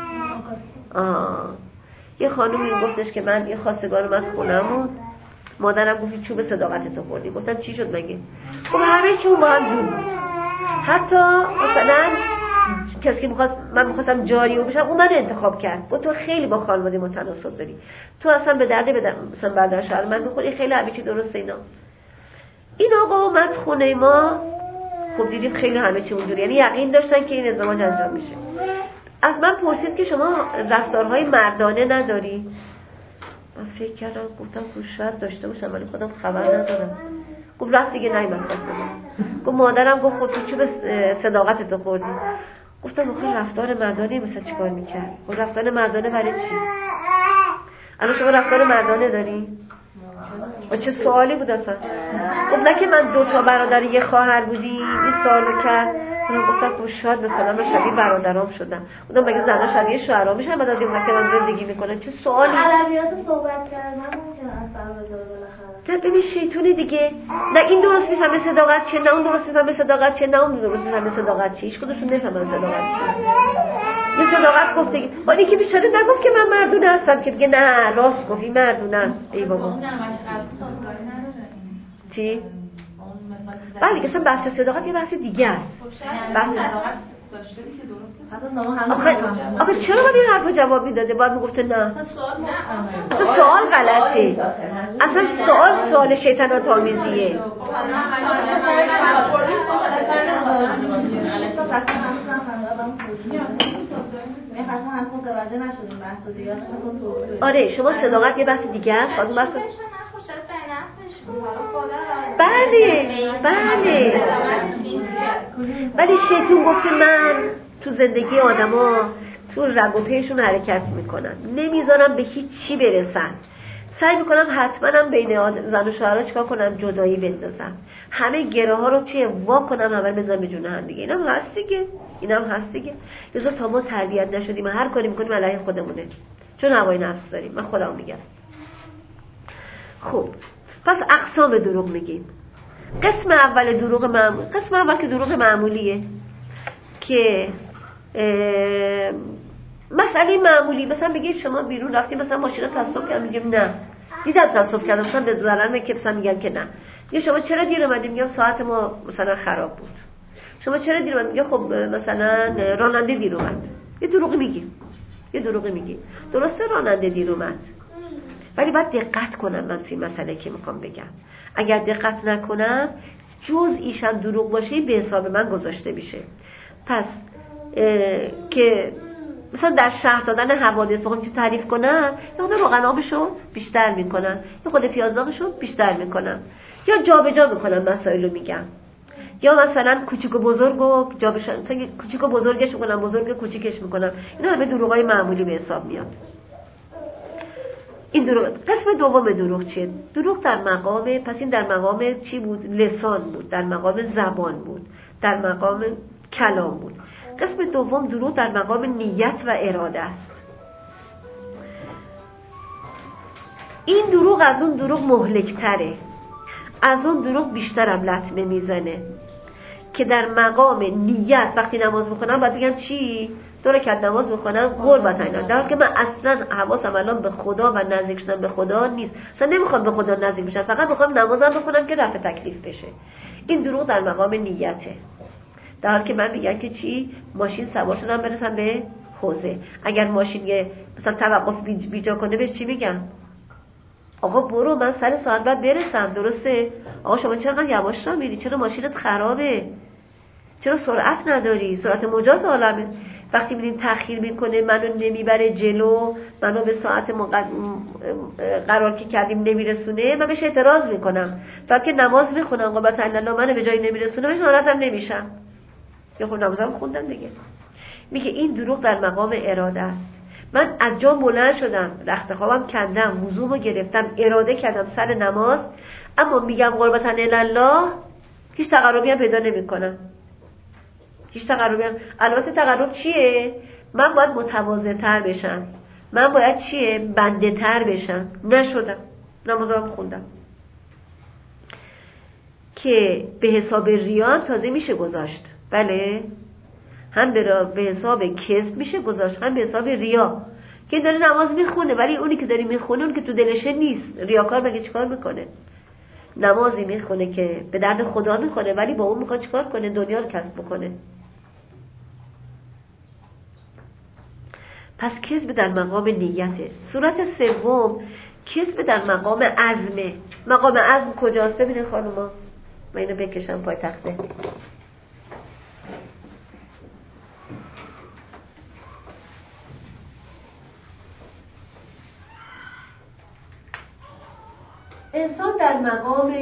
یه خانومی گفتش که من یه خواستگار اومد خونمون، مادرم گفت چوب صداقتتو خوردی. گفتم چی شد مگه؟ خب همه چی با هم جور بود. حتی مثلا کسی که من میخواستم جاریو بشم اون من انتخاب کرد. گفت تو خیلی با خانواده متناسب داری، تو اصلا به درد مثلا برادر شوهر من میخوری، خیلی همه چی درسته اینا. این آقا اومد خونه ما، خب دیدیم خیلی همه چی اونجوری، یعنی یقین داشتن که این ازدواج انجام میشه. از من پرسید که شما رفتارهای مردانه نداری؟ من فکر کردم، گفتم شاید داشته باشم ولی خودم خبر ندارم. گفت رفت دیگه نیومد خواستم. گفت مادرم گفت خود تو چوب صداقتتو خوردی. گفتم آخه رفتار مردانه مثلا چیکار میکرد؟ گفت رفتار مردانه برای چی؟ الان شما رفتار مردانه داری؟ و چه سوالی بود اصلا؟ گفت نه که من 2 تا برادر یه خواهر بودیم، این سوالو کرد. من گفتم خب شاید مثلا من شبیه برادرام شدم. گفتم مگه زنا شبیه شوهرام میشن بعد از این وقت من زندگی میکنن؟ چه سوالی؟ عربیات صحبت کردن ممکنه اثر بذاره بالاخره. ببین شیطونه دیگه. نه این درست میفهمه صداقت چیه، نه اون درست میفهمه صداقت چیه، نه اون درست میفهمه صداقت چیه. هیچ کدومشون نمیفهمن صداقت چیه. یه صداقت گفته که ولی که بیچاره نگفت که من مردونه هستم، که دیگه نه راست گفت این مردونه است. ای بابا چی؟ بله دیگه اصلا بحث صداقت یه بحث دیگه است. بحث صداقت داشته که درسته. آخه چرا باید این حرفو جواب میداده؟ باید میگفته نه. اصلا سوال غلطه. اصلا سوال شیطنت آمیزیه. آره شما صداقت یه بحث دیگه است. بله ولی شیطون گفته من تو زندگی آدما تو رگ و پیشون حرکت میکنم، نمیذارم به هیچ چی برسن، سعی میکنم حتما هم بین زن و شوهرها چیکار کنم؟ جدایی بندازم، همه گره ها رو چه وا کنم، همه بزنم به جون هم دیگه. اینم هست دیگه. لذا تا ما تربیت نشدیم هر کاری میکنیم علیه خودمونه، چون هوای نفس داریم. من خودم میگم. خب پس اقسام دروغ میگیم. قسم اول دروغ معمولی، قسم اول که دروغ معمولیه که مسئله معمولی، مثلا بگید شما بیرون رفتیم مثلا ماشین تصادف کردم، میگم نه دیدم تصادف کردم، مثلا به ضرر میکپسم، میگم که نه. یا شما چرا دیر اومدید؟ میگم ساعت ما مثلا خراب بود. شما چرا دیر اومدید؟ میگم خب مثلا راننده دیر اومد. یه دروغی میگی. درسته راننده دیر اومد، ولی باید دقت کنم من این مسئله که میخوام بگم. اگر دقت نکنم جزئیش هم دروغ باشه به حساب من گذاشته میشه. پس که مثلا در شرح دادن حوادث بخوام که تعریف کنم، یا خود روغن آبشو بیشتر میکنم، یا خود پیاز داغشو بیشتر میکنم، یا جابجا میکنم مسائل رو میگم، یا مثلا کوچیک و بزرگو جابجا، مثلا کوچیک و بزرگش میکنم، بزرگ و کوچیکش میکنم. اینا همه دروغای معمولی به حساب میاد. این دروغ. قسم دوم دروغ چیه؟ دروغ در مقام، پس این در مقام چی بود؟ لسان بود، در مقام زبان بود، در مقام کلام بود. قسم دوم دروغ در مقام نیت و اراده است. این دروغ از اون دروغ مهلک‌تره، از اون دروغ بیشترم لطمه میزنه. که در مقام نیت وقتی نماز میخونم باید بگم چی؟ 2 رکعت نماز میخونم قربت اینا، در حالی که من اصلا حواسم الان به خدا و نزدیک شدن به خدا نیست، اصلا نمیخوام به خدا نزدیک بشم، فقط میخوام نمازم بخونم که رفع تکلیف بشه. این دروغ در مقام نیته. در حالی که من میگم که چی؟ ماشین سوار شدم برسم به حوزه، اگر ماشین یه مثلا توقف بیجا کنه بهش چی میگم؟ آقا برو من سر ساعت بعد برسم. درسته؟ آقا شما چرا یواش راه میری؟ چرا ماشینت خرابه؟ چرا سرعت نداری؟ سرعت مجاز عالمه. وقتی میبینیم تأخیر میکنه، منو نمیبره جلو، منو به ساعت قرار که کردیم نمیرسونه، من بهش اعتراض میکنم. فقط که نماز میخونم قربت الله منو به جایی نمیرسونه، من ناراحتم نمیشم. یا خب نمازم خوندم دیگه. میگه این دروغ در مقام اراده است. من از جا بلند شدم، رخت خوابم کندم، وضومو گرفتم، اراده کردم سر نماز، اما میگم قربتن الله، هیچ تقربی هم پیدا نمیکنم. هیچ تقربی هم. البته تقرب چیه؟ من باید متواضع تر بشم، من باید چیه؟ بنده تر بشم. نشدم، نمازم خوندم که به حساب ریان تازه میشه گذاشت. بله، هم به حساب کذب میشه گذاشت، هم به حساب ریا. که داره نماز میخونه ولی اونی که داره میخونه اون که تو دلشه نیست. ریاکار مگه چیکار میکنه؟ نمازی میخونه که به درد خدا میخونه ولی با اون میخواد چیکار کنه؟ دنیا رو کسب بکنه. پس کذب در مقام نیته. صورت سوم کذب در مقام عزمه. مقام عزم کجاست؟ ببینید خانوما، من اینو بکشم پای تخته. انسان در مقام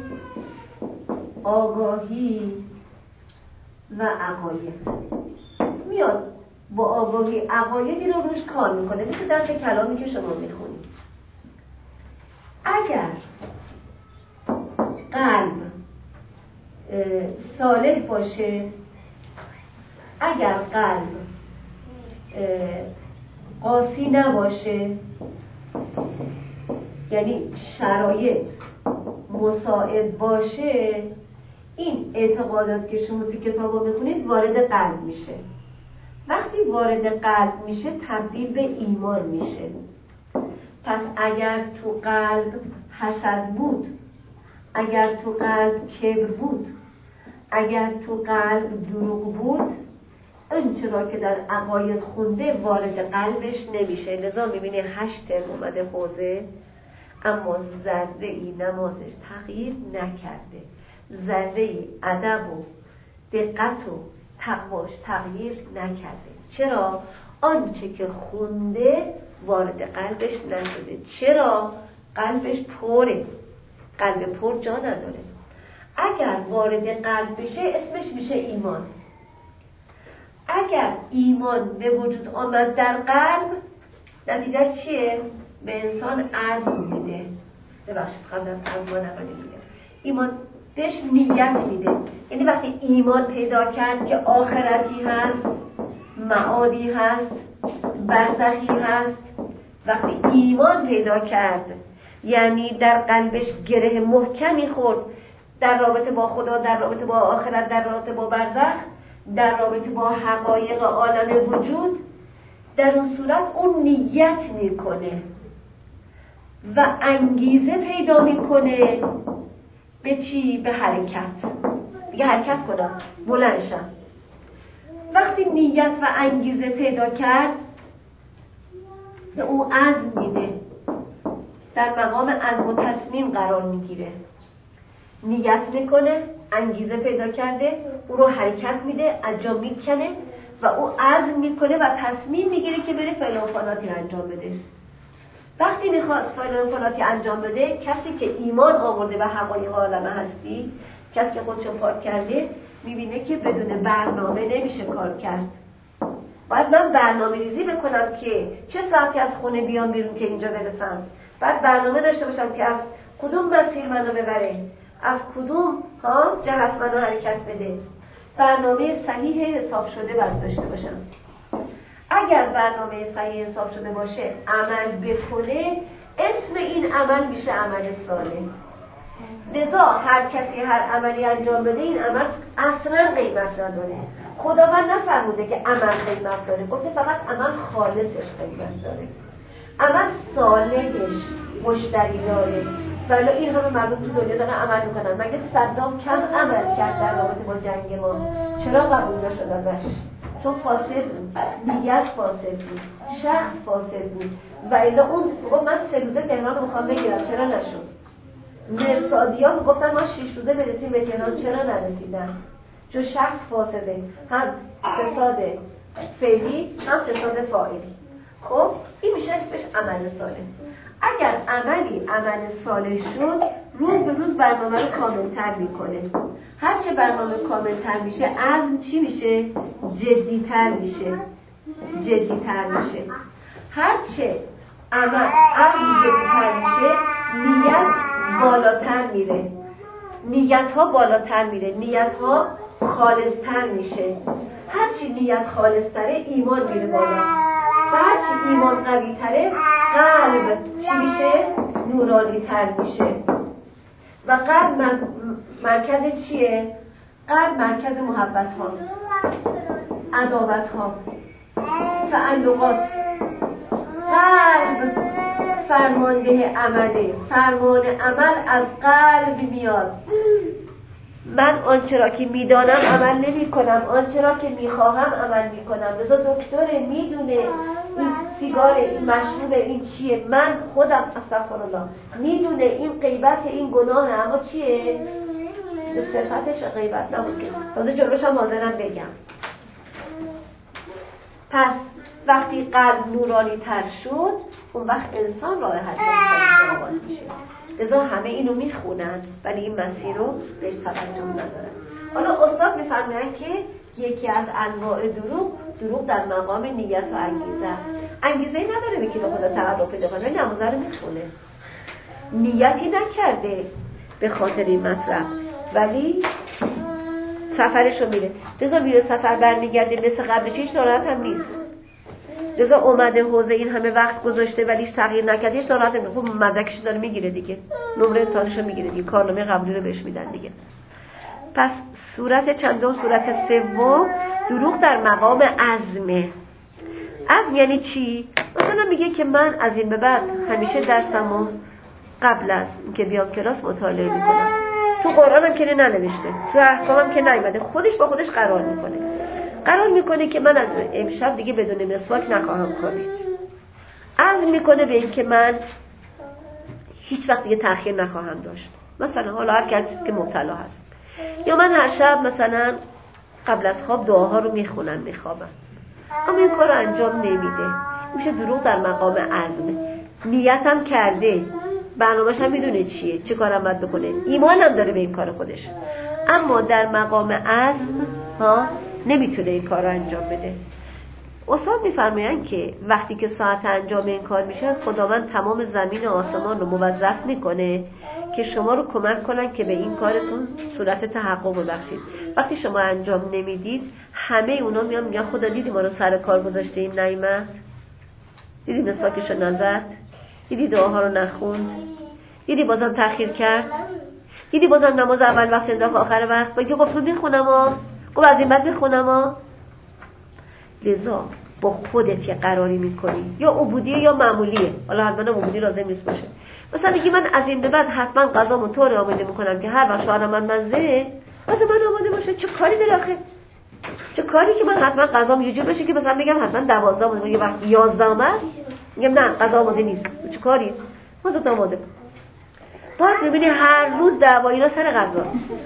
آگاهی و عقاید میاد، با آگاهی عقایدی رو روش کار میکنه، مثل درس کلامی که شما میخونید. اگر قلب صالح باشه، اگر قلب قاسی نباشه، یعنی شرایط مساعد باشه، این اعتقادات که شما تو کتابا میخونید وارد قلب میشه. وقتی وارد قلب میشه تبدیل به ایمان میشه. پس اگر تو قلب حسد بود، اگر تو قلب کبر بود، اگر تو قلب دروغ بود، اون چرا که در عقاید خونده وارد قلبش نمیشه. لذا میبینی 8 ترم اومده حوزه، اما ذره ای نمازش تغییر نکرده، ذره ای ادب و دقت و تقواش تغییر نکرده. چرا؟ آنچه که خونده وارد قلبش نشده. چرا؟ قلبش پره، قلب پر جا نداره. اگر وارد قلب بشه اسمش میشه ایمان. اگر ایمان به وجود آمد در قلب، نتیجهش چیه؟ به انسان عزم میده. ببخشید قبل از عزم میده، ایمان بهش نیت میده. یعنی وقتی ایمان پیدا کرد که آخرتی هست، معادی هست، برزخی هست، وقتی ایمان پیدا کرد یعنی در قلبش گره محکمی خورد در رابطه با خدا، در رابطه با آخرت، در رابطه با برزخ، در رابطه با حقایق عالم وجود، در اون صورت اون نیت میکنه و انگیزه پیدا میکنه به چی؟ به حرکت. دیگه حرکت کنم، بلند شم. وقتی نیت و انگیزه پیدا کرد به او عزم میده، در مقام عزم و تصمیم قرار میگیره. نیت میکنه، انگیزه پیدا کرده، او رو حرکت میده، از جا میکنه و او عزم میکنه و تصمیم میگیره که بره فعل و فعالاتی انجام بده. وقتی میخواد فعل و فعالاتی انجام بده، کسی که ایمان آورده به حقایق عالم هستی، کسی که خودشو پاک کرده، میبینه که بدون برنامه نمیشه کار کرد. باید من برنامه ریزی بکنم که چه ساعتی از خونه بیام بیرون که اینجا برسم. بعد برنامه داشته باشم که از کدوم مسیر منو ببره، از کدوم جهت منو حرکت بده. برنامه صحیح حساب شده باید داشته باشم. اگر برنامه صحیح حساب شده باشه، عمل بکنه، اسم این عمل میشه عمل صالح. لذا هر کسی هر عملی انجام بده، این عمل اصلا قیمت نداره. خداوند نفرموده که عمل قیمت داره، گفته فقط عمل خالصش قیمت داره، عمل صالحش مشتری داره. ولی این همه مردم تو دنیا دارن عمل میکنن. مگه صدام کم عمل کرد در رابطه با جنگ ما؟ چرا قبول نشد ازش؟ چون فاسد بود، نیت فاسد بود، شخص فاسد بود. و الا اون گفت من 3 روزه تهران رو میخوام بگیرم، چرا نشد؟ مرسادیان گفتن ما 6 روزه برسیم به تهران، چرا نرسیدن؟ چون شخص فاسده، هم فساد فعلی هم فساد فاعلی. خب این میشه اسمش عمل صالح. اگر عملی عمل صالح شد، روز به روز برنامه رو کاملتر میکنه. هرچه برنامه کاملتر میشه عزم چی میشه؟ جدیتر میشه. هرچه عزم جدیتر میشه نیت بالاتر میره. نیت ها خالصتر میشه. هرچی نیت خالصتره ایمان میره بالا و هرچی ایمان قوی تره قلب چی میشه؟ نورانی تر میشه. و قلب مرکز چیه؟ قلب مرکز محبت هاست، عداوت ها، تعلقات. قلب فرمانده عمله، فرمان عمل از قلب میاد. من آنچه را که میدانم عمل نمی کنم، آنچه را که میخواهم عمل میکنم. لذا دکتر میدونه این سیگار، این مشروب، این چیه. من خودم استغفرالله میدونه این غیبت، این گناه، اما چیه؟ به صفتش غیبت نبود که تازه جلوش هم حاضرم بگم. پس وقتی قلب نورانی تر شد اون وقت انسان راه حل آغاز میشه. لذا همه اینو میخونن ولی این مسیر رو بهش توجه ندارن. حالا استاد میفرمایند که یکی از انواع دروغ در مقام نیت و انگیزه است. انگیزه نداره به که به خدا تعرف پیدا کنه، نمازه رو میخونه، نیتی نکرده به خاطر این مطلب ولی سفرش رو میره. لذا میره سفر برمیگرده مثل قبل هیچ ناراحت هم نیست. لذا اومده حوزه این همه وقت گذاشته ولیش تغییر نکرده، هیچ ناراحت نمیشه. خب مدرکش داره میگیره دیگه، نمره امتحانش رو میگیره دیگه، کارنامه قبولی رو بهش میدن دیگه. پس صورت چندم، صورت سوم دروغ در مقام عزمه. عزم یعنی چی؟ مثلا میگه که من از این به بعد همیشه درسمو قبل از اینکه بیام کلاس مطالعه میکنم. تو قرآنم که ننوشته، تو احکامم که نیومده، خودش با خودش قرار میکنه که من از امشب دیگه بدون مسواک نخواهم خوابید. عزم میکنه به این که من هیچ وقت دیگه تأخیر نخواهم داشت. مثلا حالا هر کسی که مبتلا هست، یا من هر شب مثلا قبل از خواب دعاها رو میخونم میخوابم، اما این کار رو انجام نمیده. میشه دروغ در مقام عزم. نیتم کرده، برنامه‌ش هم میدونه چیه، چه کارم باید بکنه، ایمان هم داره به این کار خودش، اما در مقام عزم نمیتونه این کار رو انجام بده. استاد میفرمایند که وقتی که ساعت انجام این کار میشه خداوند تمام زمین و آسمان رو موظف میکنه که شما رو کمک کنن که به این کارتون صورت تحقق ببخشید. وقتی شما انجام نمیدید همه اونا میان میگن خدا دیدی ما رو سر کار گذاشته این نعمت، دیدی مسواکش رو نزد، دیدی دعاها رو نخوند، دیدی بازم تأخیر کرد، دیدی بازم نماز اول وقت انداخت آخر وقت، بگی گفتم میخونم گفت از این بعد میخونم. لذا با خودت یه قراری میکنی، یا عبودیه یا معمولیه، حالا حتما عبودی لازم نیست باشه. مثلا میگی من از این به بعد حتما غذامو طور آماده میکنم که هر وقت شوهرم من مزه واسه من آماده باشه. چه کاری داره آخه؟ چه کاری که من حتما غذام یه جور بشه که مثلا میگم حتما 12 آماده، یه وقت 11 اومد میگم نه غذا آماده نیست. چه کاری؟ واسه آماده کن. باز میبینی هر روز دعوا اینا سر غذا.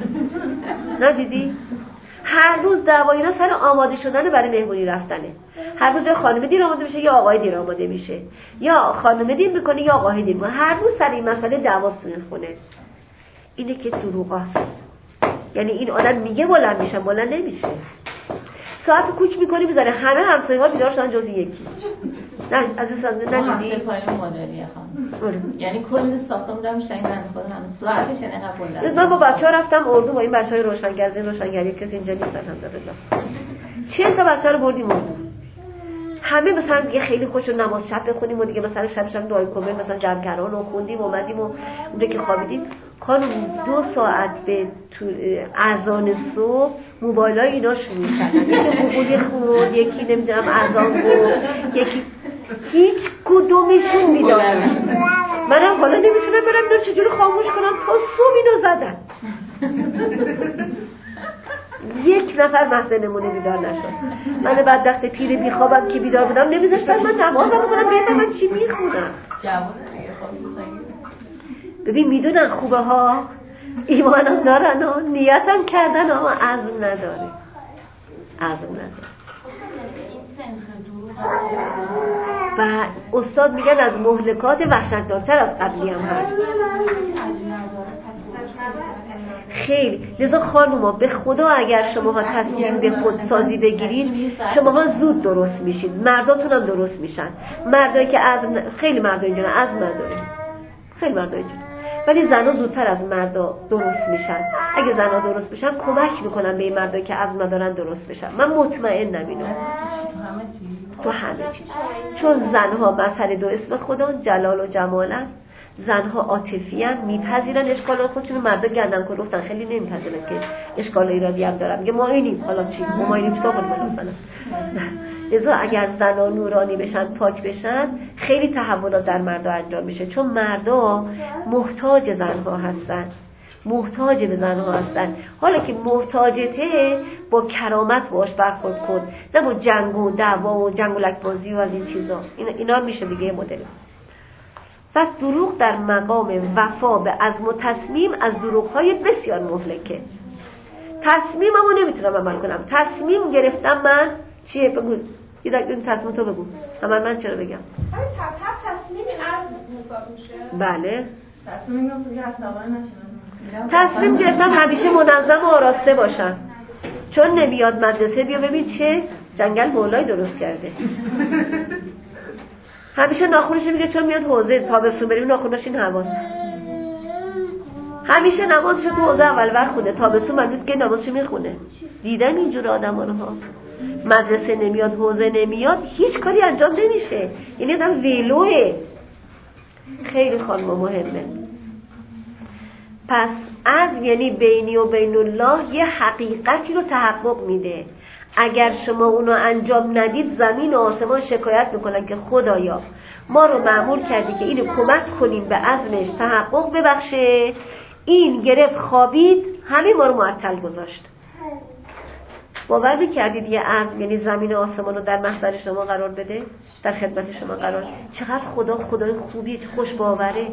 ندیدی؟ هر روز دعوا اینا سر آماده شدن برای مهمونی رفتنه. هر روز یا خانم دیر آماده میشه یا آقای دیر آماده میشه، یا خانم دیر میکنه یا آقای دیر میکنه. هر روز سر این مسئله دعواست تو خونه. اینه که دروغ است. یعنی این آدم میگه بلند میشم، بلند نمیشه. ساعت کوک میکنی میذاره همه همسایه‌ها بیدار شدن جز یکی. نه عزیزان ندیدی؟ پای مادریه خانم. یعنی کل ساختمون رو میشن من خودم ساعتش انقدر بلند. من با بچه‌ها رفتم اردو، با این بچه‌های روشنگری کسی اینجا نیست الحمدلله. 40 تا بچه رو بردیم اردو. همه مثلا دیگه خیلی خوشو نماز شب بخونیم و دیگه مثلا شب دعای کمل مثلا جمع کردیم و خوندیم و اومدیم و اونجا که خوابیدیم. خانم 2 ساعت به اذان صبح موبایلای اینا شروع کردن. یکی قبولی خود، یکی نمیدونم اذان گفت، یکی هیچ کدومشون بیدار نشد. منم حالا نمیتونم برم دور چجوری خاموش کنم تا صبح اینو زدن. یک نفر محض نمونه بیدار نشد. من بدبخت پیر بیخوابم که بیدار بودم نمیذاشتن من نمازم بکنم، ببینم من چی میخونم. ببین میدونن خوبه ها، ایمانم دارن ها، نیتم کردن ها، عزم نداره. و استاد میگن از مهلکات وحشتناکتر از قبلی هم هست. خیلی. لذا خانوما به خدا اگر شماها تصمیم به خودسازی بگیرید شماها زود درست میشید، مرداتون هم درست میشن. مردایی که عزم، خیلی مردا اینجوری عزم نداره، خیلی مردا اینجوری، ولی زنها زودتر از مردا درست میشن. اگه زنها درست بشن کمک میکنن به این مردایی که عزم ندارن درست بشن. من مطمئنم اینو تو همه چیز. چون زنها مسئله دو اسم خدا جلال و جمالن، زنها عاطفی ان، میپذیرن اشکالات خودشون. مردا گردن کلفتن، خیلی نمیپذیرن که اشکال ایرادی هم دارن. میگه ما اینیم، حالا چی؟ ما اینیم چطور کنیم مثلا. لذا اگر زنها نورانی بشن، پاک بشن، خیلی تحولات در مردا انجام میشه. چون مردا محتاج زنها هستن، محتاج به زنها هستن. حالا که محتاجته با کرامت باش برخورد کن، نه با جنگ و دعوا و جنگولک بازی و از این چیزا. اینا هم میشه دیگه مدل. پس دروغ در مقام وفا به عزم و تصمیم از دروغ‌های بسیار مهلکه. تصمیممو نمیتونم عمل کنم. تصمیم گرفتم من چیه؟ بگو یه این تصمیم تو بگو. من چرا بگم؟ تصمیم عزم حساب میشه. بله. تصمیم گرفتم همیشه منظم و آراسته باشم. چون نمیاد مدرسه، بیا ببین چه جنگل مولای درست کرده. همیشه ناخونش میگه چون میاد حوزه تابستون بریم ناخونش این حواس. همیشه نمازش تو حوزه اول وقت خونه، تابستون منوز که نمازش میخونه. دیدن اینجور آدم رو ها. مدرسه نمیاد، حوزه نمیاد، هیچ کاری انجام نمیشه. یعنی آدم ویلوه. خیلی خانم مهمه. پس عزم یعنی بینی و بین الله یه حقیقتی رو تحقق میده. اگر شما اونو انجام ندید زمین و آسمان شکایت میکنن که خدایا ما رو مأمور کردی که اینو کمک کنیم به عزمش تحقق ببخشه، این گرفت خوابید همه ما رو معطل گذاشت. باور میکردید یه عزم یعنی زمین و آسمان رو در محضر شما قرار بده، در خدمت شما قرار؟ چقدر خدای خوبیه، چه خوش باوره.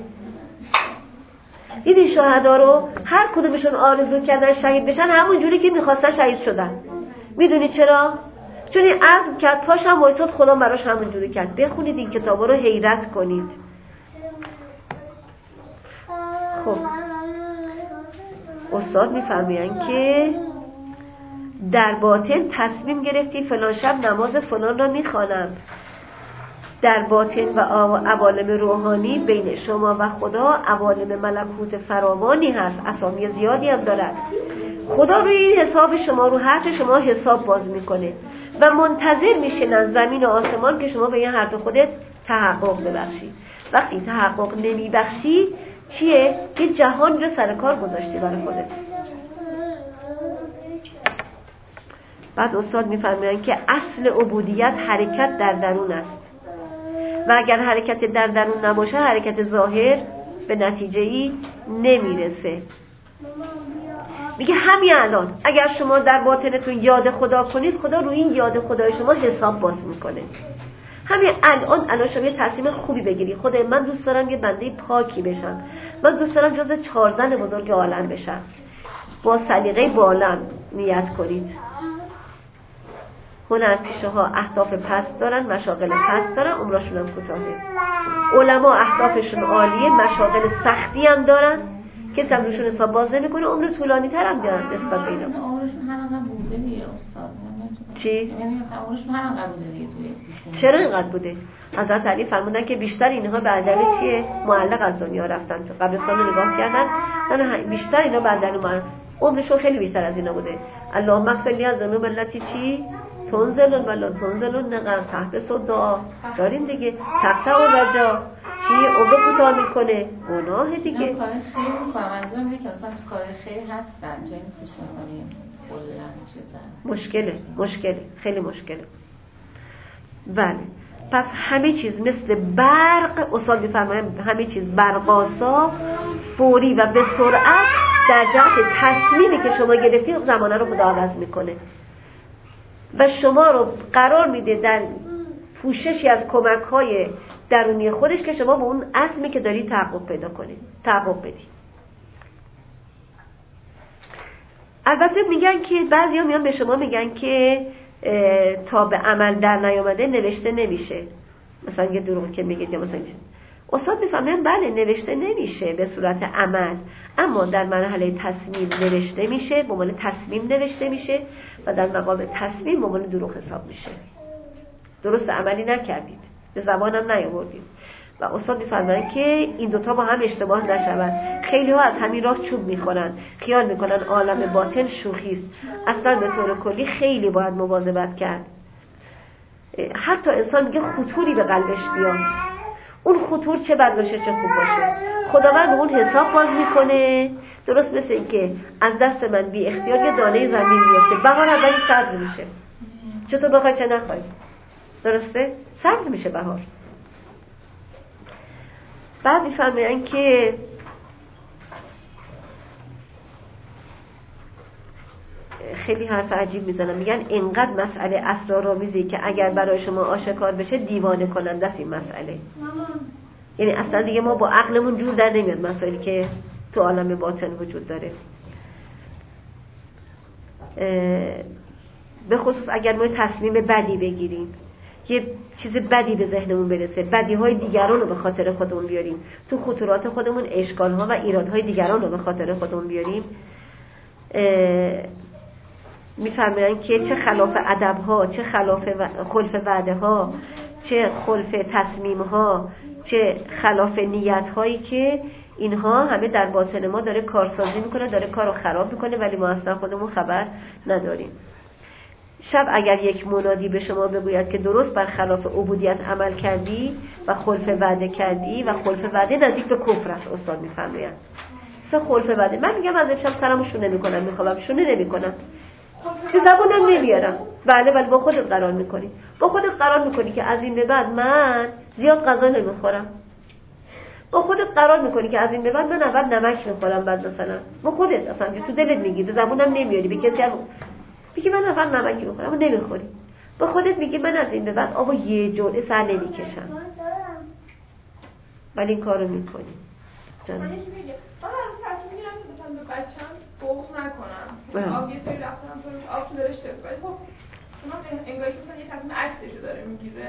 دیدی شهدا رو هر کدومشون آرزو کردن شهید بشن، همون جوری که میخواستن شهید شدن. میدونی چرا؟ چون این عزم کرد، پاشم وایساد، خدا براش همون جوری کرد. بخونید این کتابا رو، حیرت کنید. خب استاد میفرماین که در باطن تصمیم گرفتی فلان شب نماز فلان را میخوانم. در باطن و عوالم روحانی بین شما و خدا عوالم ملکوت فراوانی هست، اسامی زیادی هم دارد. خدا روی این حساب شما، رو حرف شما حساب باز میکنه و منتظر میشنن زمین و آسمان که شما به این حرف خودت تحقق ببخشی. وقتی تحقق نمیبخشی چیه؟ یه جهان رو سر کار گذاشتی برای خودت. بعد استاد میفرمایند که اصل عبودیت حرکت در درون است و اگر حرکت در درون نباشه حرکت ظاهر به نتیجه‌ای نمیرسه. میگه همین الان اگر شما در باطنتون یاد خدا کنید، خدا روی این یاد خدای شما حساب باز میکنه. همین الان شما یه تصمیم خوبی بگیری، خدای من دوست دارم یه بنده پاکی بشم، من دوست دارم جزو 4 زن بزرگ عالم بشم. با سلیقه بالا نیت کنید. هنرپیشه ها اهداف پست دارن، مشاغل پست دارن، عمرشون هم کوتاهه. علما اهدافشون عالیه، مشاغل سختی هم دارن، کسی هم روشون حساب باز نمیکنه، عمر طولانی تر هم دارن نسبت به اینا. عمرشون همینقدر بوده دیگه استاد. چی؟ یعنی مثلا عمرشون همینقدر بوده دیگه توی. چرا اینقدر بوده؟ حضرت علی فرمودن که بیشتر اینها به عجله چیه؟ معلق از دنیا رفتن، تو قبرستان رو نگاه کردن، نه بیشتر اینا به عجله عمرشون خیلی بیشتر از اینا بوده. اللهم اغفر لی ذنوب التي چی؟ تنزلون ولا تنزلون نقم تحبس و دعا دارین دیگه. تقطع و رجا چی؟ عمر کوتاه میکنه، گناه دیگه. کار خیر میکنم، منظورم اینه که اصلا تو کار خیر هستن، جایی نیستش مثلا مشکله خیلی مشکله. بله، پس همه چیز مثل برق، استاد میفرمایم همه چیز برقاسا فوری و به سرعت در جهت تصمیمی که شما گرفتید زمانه رو خدا عوض میکنه و شما رو قرار میده در پوششی از کمک‌های درونی خودش که شما به اون عزمی که داری تحقق پیدا کنید، تحقق بدید. البته میگن که بعضیا میان به شما میگن که تا به عمل در نیامده نوشته نمیشه، مثلا یه دروغ که میگید یا مثلا چیز. استاد میفهمن بله نوشته نمیشه به صورت عمل، اما در مرحله تصمیم نوشته میشه، به عنوان تصمیم نوشته میشه و در مقام تصمیم به عنوان دروغ حساب میشه. درست عملی نکردید، به زبانم نیاوردید. و استاد میفرمایند که این دوتا با هم اشتباه نشود. خیلی ها از همین راه چوب میخورن، خیال میکنن عالم باطن شوخی است. اصلا به طور کلی خیلی باید مواظبت کرد. حتی انسان میگه خطوری به قلبش بیاد، اون خطور چه بد باشه چه خوب باشه، خداوند اون حساب باز میکنه. درست مثل این که از دست من بی اختیار یه دانه زمین میفته، بهار اولی سبز میشه، چطور بخوای چه نخوای، درسته؟ سبز میشه بهار. بعد میفهمن که خیلی حرف عجیب میزنن، میگن اینقدر مسئله اسرارآمیزی که اگر برای شما آشکار بشه دیوانه کننده است این مسئله. یعنی اصلا دیگه ما با عقلمون جور در نمیاد مسائلی که تو عالم باطن وجود داره. به خصوص اگر ما تصمیم بدی بگیریم، یه چیز بدی به ذهنمون برسه، بدیهای دیگران رو به خاطر خودمون بیاریم، تو خطورات خودمون اشکالها و ایرادهای دیگران رو به خاطر خودمون بیاریم، میفهمن که چه خلاف ادبها، چه خلاف خلف وعده ها، چه خلف تصمیم ها، چه خلاف نیت هایی که اینها همه در باطن ما داره کارسازی میکنه، داره کارو خراب میکنه، ولی ما اصلا خودمون خبر نداریم. شب اگر یک منادی به شما بگوید که درست بر خلاف عبودیت عمل کردی و خلف وعده کردی و خلف وعده نزدیک به کفر است، استاد میفرماید. سه خلف وعده، من میگم از امشب سرمو شونه میکنم، میخوام شونه نمیکنم، که زبونم نمیارم. بله ولی با خودت قرار میکنی، با خودت قرار میکنی که از این به بعد من زیاد غذا نمیخورم، با خودت قرار میکنی که از این به بعد من اول نمک میخورم، بعد مثلا با خودت اصلا تو دلت میگی، به زبونم نمیاری، به کسی هم میگی من اول نمک میخورم و نمیخوری، با خودت میگی من از این به بعد آبا یه جرعه سر نمیکشم، ولی این کارو میکنی. جان من تصمیم میگیرم که مثلا به بچه‌م بغض نکنم، آب یه سری رفتم تو آب تو دلش تفکر، خب شما انگاری که مثلا یه تصمیم عکسشو داره میگیره.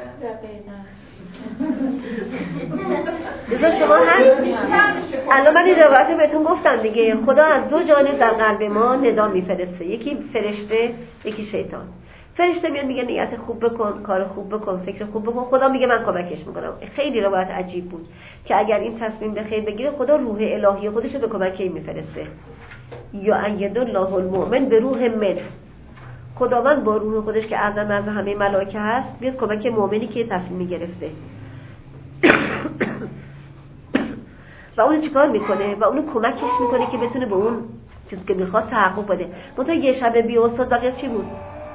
بذار شما الان من این روایت بهتون گفتم دیگه، خدا از دو جانب در قلب ما ندا میفرسته، یکی فرشته یکی شیطان. فرشته میاد میگه نیت خوب بکن، کار خوب بکن، فکر خوب بکن، خدا میگه من کمکش میکنم. خیلی روایت عجیب بود که اگر این تصمیم به خیر بگیره خدا روح الهی خودش رو به کمک این میفرسته. یا اید الله المؤمن به روح من، خداوند با روح خودش که اعظم از همه ملائکه هست بیاد کمک مؤمنی که تصمیم گرفته. و اون چیکار میکنه؟ و اونو کمکش میکنه که بتونه به اون چیزی که میخواد تحقق بده. منتها یه شب بی استاد بقیه چی بود؟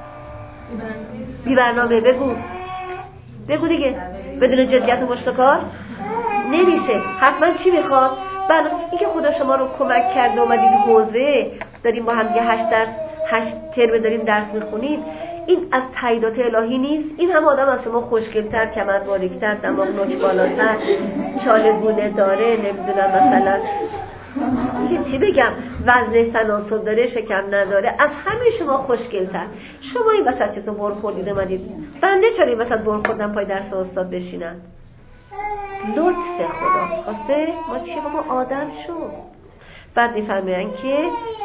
بی برنامه. بگو دیگه، بدون جدیت و مشتکار نمیشه. حتما چی میخواد؟ اینکه خدا شما رو کمک کرده اومدید حوزه داریم با هم دیگه 8 ترم داریم درس میخونیم، این از تاییدات الهی نیست؟ این هم آدم از شما خوشگل‌تر، کمر باریک‌تر، دماغ نوک بالاتر، چاله گونه داره، نمیدونم مثلا دیگه چی بگم، وزنش تناسب داره، شکم نداره، از همه شما خوشگل‌تر. شما این وسط چطور برخوردید اومدید؟ بنده چرا این وسط برخوردم پای درس استاد بشینم؟ لطف خدا خواسته ما چی با آدم شد. بعد میفرمایند که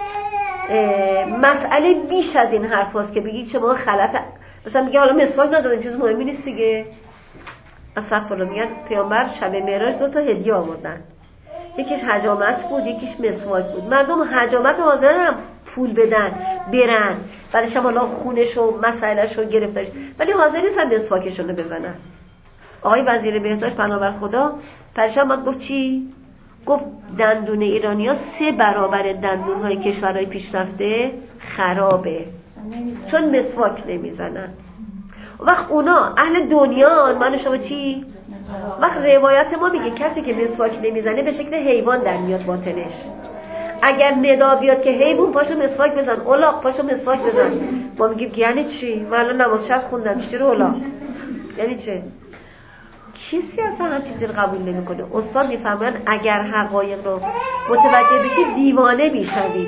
مسئله بیش از این حرف هست که بگید شما خلط، مثلا میگه حالا مسواک ندادن چیز مهمی نیست دیگه. استغفرالله. میگن پیامبر شب معراج 2 تا هدیه آوردن، یکیش حجامت بود یکیش مسواک بود. مردم حجامت حاضرن پول بدن برن، بعدش هم حالا خونش و مسئلهش رو گرفتش، ولی حاضر نیستن مسواکشون رو بزنن. آقای وزیر بهداشت بنابر خدا پرشان گفت چی؟ گفت دندون ایرانی‌ها 3 برابر دندون‌های کشورهای پیشرفته خرابه، چون مسواک نمیزنن. وقت اونا اهل دنیان، من شما چی؟ وقت روایت ما میگه کسی که مسواک نمیزنه به شکل حیوان در میاد باطنش. اگر ندا بیاد که حیوان پاشو مسواک بزن، الاغ پاشو مسواک بزن، ما میگیم یعنی چی؟ من الان نماز شب خوندم چی رو الاغ؟ یعنی چه؟ کسی اصلا هم چیزی رو قبول نمیکنه. استاد میفهمن اگر حقایق رو متوجه بشید دیوانه میشوید.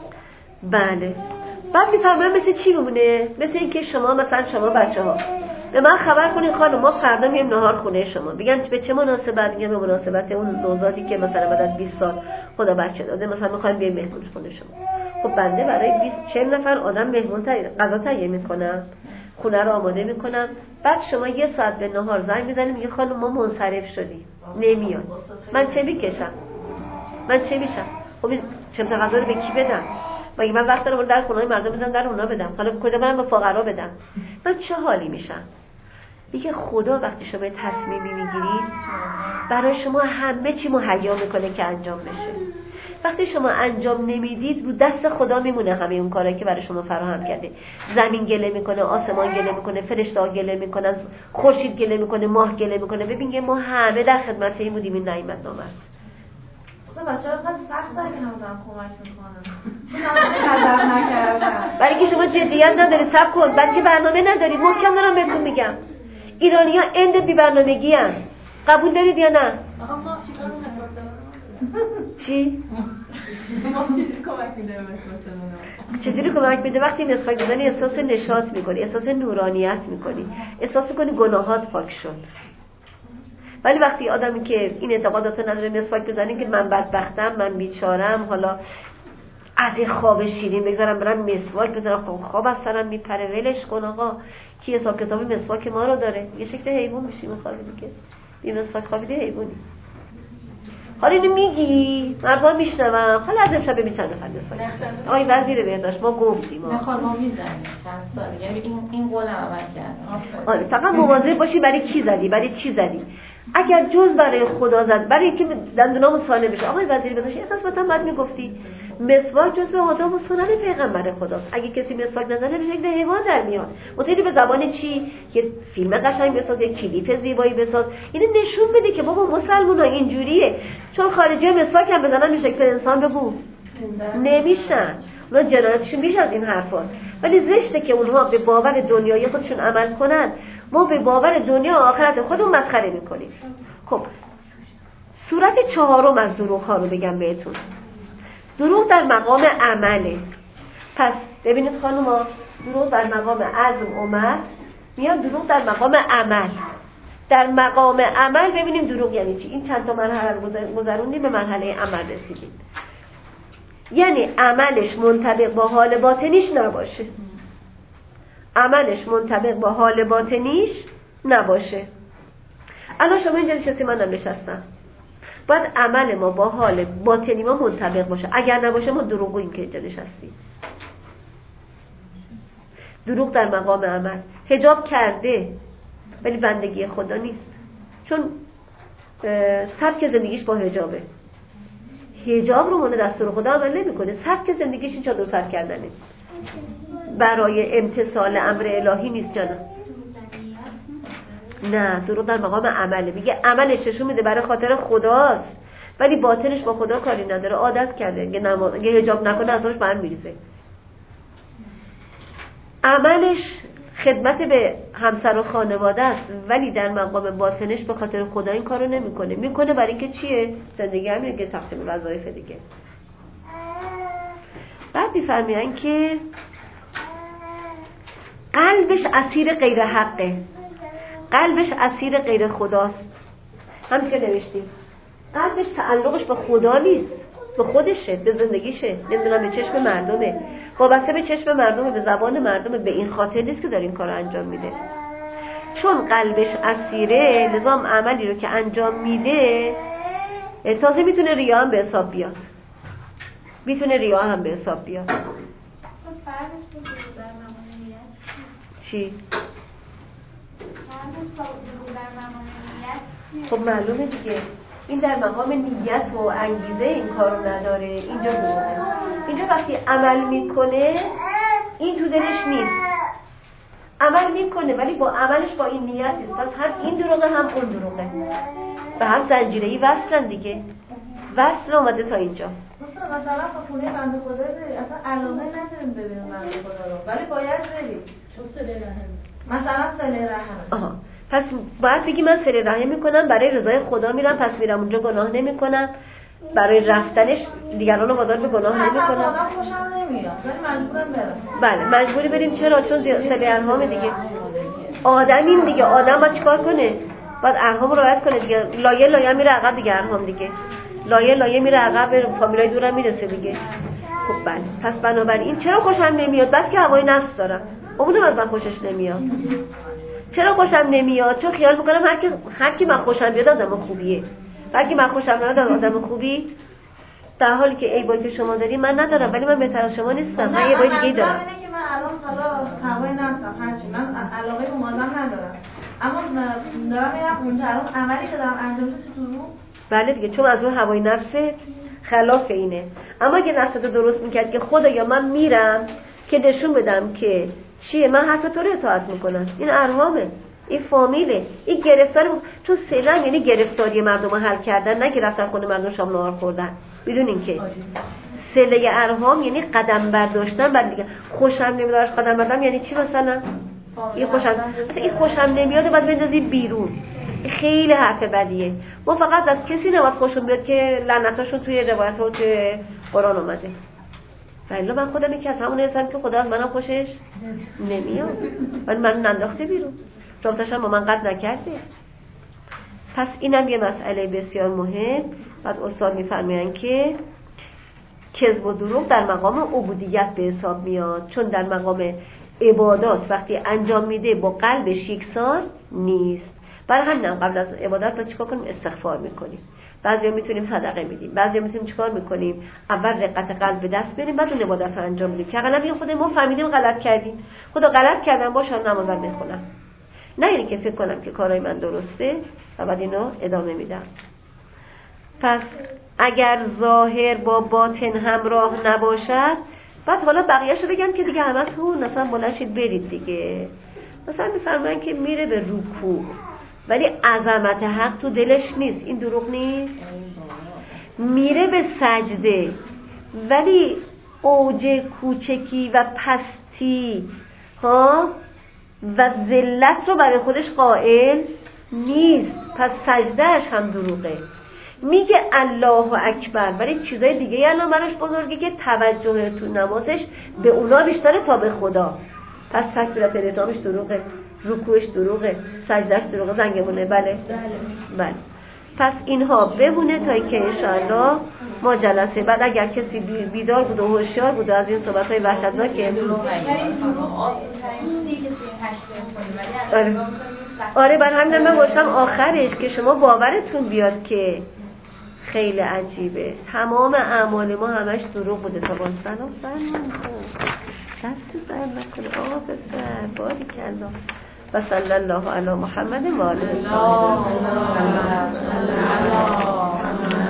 بله. بعد میفهمن مثل چی بمونه؟ مثل اینکه شما مثلا شما بچه ها به من خبر کنین خانم ما فردا میایم نهار خونه شما. بگن به چه مناسبت؟ میگم به مناسبت اون نوزادی که مثلا بعد از 20 سال خدا بچه داده، مثلا میخوایم بیایم مهمون خونه شما. خب بنده برای 20-40 نفر آدم مهمون غذا تهیه میکنم، خونه رو آماده میکنم، بعد شما 1 ساعت به نهار زنگ میزنید میگه خانم ما منصرف شدیم نمیاد. من چه میکشم؟ من چه میشم؟ خب چه غذا رو به کی بدم؟ مگه من وقت دارم در خونه‌های مردم بزنم در اونا بدم؟ حالا کجا برم به فقرا بدم؟ من چه حالی میشم؟ دیگه خدا وقتی شما تصمیمی میگیرید برای شما همه چی مهیا میکنه که انجام بشه. وقتی شما انجام نمیدید رو دست خدا میمونه همه اون کارهایی که برای شما فراهم کرده. زمین گله میکنه، آسمان گله میکنه، فرشته‌ها گله میکنن، خورشید گله میکنه، ماه گله میکنه. ببین ما همه در خدمت این بودیم، این نعمت نامه است. اصلا بچه‌ها اینقدر سخت اگه نمیدونم کمک میکنن. نظر نکردم. برای که شما جدیت ندارید، صبر کن. بعد که برنامه ندارید، محکم دارم بهتون میگم. ایرانی‌ها اند بی برنامگی ان. قبول دارید یا نه؟ آقا ما چیکار می‌کنیم؟ چی؟ ما چجوری کمک می‌کنیم مثلا؟ چجوری کمک میده؟ وقتی مسواک بزنی احساس نشاط میکنی، احساس نورانیت میکنی، احساس میکنی گناهات پاک شد. ولی وقتی آدمی که این اعتقادات نداره مسواک بزنه که من بدبختم، من بیچارم، حالا از این خواب شیرین بگذارم برم مسواک بزنم، خواب از سرم میپره، ولش کن آقا. کی حساب کتاب مسواک ما رو داره؟ یه شکل حیوان میشی میخوابی دیگه. بی مسواک خوابیده حیوانی. حالا اینو میگی مردم میشنوم، حالا از امشب ببین چند نفر مسواک. آقای وزیر بهداشت ما گفتیم نه خانم ما میزنیم چند سال، یعنی این قول عمل کردم. آره فقط مواظب باشی برای کی زدی، برای چی زدی. اگر جز برای خدا زد، برای اینکه دندونامو سالم بشه. آقای وزیر بهداشت اصلا بعد میگفتی مسواک جزء آداب و سنن پیغمبر خداست. اگه کسی مسواک نزنه به شکل حیوان در میاد. متأدی به زبان چی؟ یه فیلم قشنگ بساز، یه کلیپ زیبایی بساز، اینو نشون بده که بابا مسلمونا اینجوریه. چون خارجی مسواک هم بزنن به شکل انسان بگو نمیشن. اونا جنایتشون بیش از این حرفاست. ولی زشته که اونها به باور دنیای خودشون عمل کنن. ما به باور دنیا و آخرت خودمون مسخره میکنیم. خب صورت 4 از دروغ ها رو بگم بهتون. دروغ در مقام عمله. پس ببینید خانوما، دروغ در مقام عزم اومد، میاد دروغ در مقام عمل. در مقام عمل ببینیم دروغ یعنی چی. این چند تا مرحله رو گذروندیم، به مرحله عمل رسیدیم. یعنی عملش منطبق با حال باطنیش نباشه. عملش منطبق با حال باطنیش نباشه. الان شما اینجا نشستی، منم نشستم. باید عمل ما با حال باطنی ما منطبق باشه. اگر نباشه ما دروغگوییم که اینجا نشستیم. دروغ در مقام عمل. حجاب کرده ولی بندگی خدا نیست، چون سبک زندگیش با حجابه. حجاب رو مورد دستور خدا عمل نمی‌کنه. سبک زندگیش این چادر سر کردنه، برای امتثال امر الهی نیست جانم. نه، دروغ در مقام عمله. میگه عملش نشون میده برای خاطر خداست ولی باطنش با خدا کاری نداره. عادت کرده اگه حجاب نکنه ازش برم میریزه. عملش خدمت به همسر و خانواده است ولی در مقام باطنش به خاطر خدا این کارو نمیکنه. میکنه برای اینکه چیه؟ زندگی همینه که تقسیم وظایف دیگه. بعد میفرماین که قلبش اسیر غیر حقه، قلبش اسیر غیر خداست. هم که نوشتیم قلبش تعلقش به خدا نیست، به خودشه، به زندگیشه، نمیدونم به چشم مردمه، وابسته به چشم مردمه، به زبان مردمه. به این خاطر نیست که داره این کار رو انجام میده. چون قلبش اسیره، نظام عملی رو که انجام میده تازه میتونه ریا هم به حساب بیاد. میتونه ریا هم به حساب بیاد. چی؟ خب معلومه دیگه این در مقام نیت و انگیزه این کارو نداره. اینجا دروغه. اینجا وقتی عمل میکنه این تو دلش نیست. عمل میکنه ولی با عملش با این نیت نیست. پس هم این دروغه هم اون دروغه. به هم زنجیره‌ای وصلن دیگه. وصل اومده تا اینجا. مثلا خونه بنده خدا اصلا علاقه نداریم ببینیم بنده خدا رو، ولی باید بریم چون صله رحم. مثلا صله رحم. پس باید بگی من صله رحم میکنم، برای رضای خدا میرم، پس میرم اونجا گناه نمیکنم، برای رفتنش دیگران رو وادار به گناه نمیکنم. من خوشم نمیاد ولی مجبورم برم. بله مجبوری بریم. چرا؟ چون صله ارحام دیگه. آدمیم دیگه، آدم باید چیکار کنه؟ باید ارهام رو رعایت کنه دیگه. لایه میره عقب دیگه، ارهام دیگه لایه میره عقب، فامیلای دورم میرسه دیگه. خب بله، پس بنابراین چرا خوشم نمیاد؟ بس که هوای نفس دارم، اونم از من خوشش نمیاد. چرا خوشم نمیاد؟ چون خیال میکنم هر کی من خوشم بیاد آدم خوبیه، هر کی من خوشم نیاد آدم خوبی، در حالی که ایبایی که شما داری من ندارم، ولی من بهتر از شما نیستم، من ایبای دیگه دارم. اینه که من الان حالا هوای نفسم هرچی، من علاقه به مادرم ندارم، اما دارم میرم اونجا، الان عملی که دارم انجام میدم چه تو رو؟ بله دیگه، چون از اون هوای نفس خلاف اینه. اما اگه نفست رو درست میکرد که خدایا من میرم که نشون بدم که چیه، من حرف تو رو اطاعت میکنم، این ارهامه، این فامیله، این گرفتاری چون سیلن یعنی گرفتاری مردم رو حل کردن، نه گرفتن خود مردم شام نهار خوردن. بدونین که سله ارهام یعنی قدم برداشتن بر دیگه. خوشم نمیاد قدم بردم یعنی چی؟ مثلا این خوشم نمیاد بعد بندازی بیرون، خیلی حرف بدیه. ما فقط از کسی نباید خوشم بیاد که لعنتاشون توی روایت ها و توی قرآن اومده. ولی من خودم یکی از همون هستم که خدا از منم خوشش نمیاد، ولی من ننداخته بیرون، رابطه‌شم با من قطع نکرده. پس اینم یه مسئله بسیار مهم. بعد استاد میفرمایند که کذب و دروغ در مقام عبودیت به حساب میاد، چون در مقام عبادات وقتی انجام میده با قلبش یکسان نیست. برای همین قبل از عبادت ما چیکار کنیم؟ استغفار میکنیم. بعضیا میتونیم صدقه میدیم، بعضیا میتونیم چیکار میکنیم؟ اول رقت قلب به دست بیاریم، بعد اون عبادت رو انجام میدیم که اقلا خود ما فهمیدیم غلط کردیم، خدا غلط کردم باشه نمازم میخونم، نه یعنی که فکر کنم که کارای من درسته و بعد اینو ادامه میدم. پس اگر ظاهر با باطن همراه نباشد، بعد حالا بقیه‌شو بگم که دیگه همتون مثلا بلنشید برید دیگه. مثلا میفرمایند که میره به رکوع ولی عظمت حق تو دلش نیست، این دروغ نیست؟ میره به سجده ولی اوج کوچکی و پستی و ذلت رو برای خودش قائل نیست، پس سجدهش هم دروغه. میگه الله اکبر ولی چیزای دیگه الان براش بزرگه که توجه تو نمازش به اونا بیشتره تا به خدا، پس تکبیرات احرامش دروغه، رکوعش دروغه، سجدهش دروغه، زنگمونه. بله. پس اینها بمونه تا اینکه انشاءالله ما جلسه بعد اگر کسی بیدار بود و هوشیار بود از این صحبت‌های وحشتناک که امروز آره بر همین من گفتم آخرش که شما باورتون بیاد که خیلی عجیبه، تمام اعمال ما همش دروغ بوده. تا با سلام دست سر نکنه آقا پسر باریکلا و صلی الله علی محمد و آله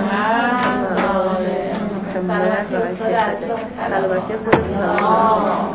محمد.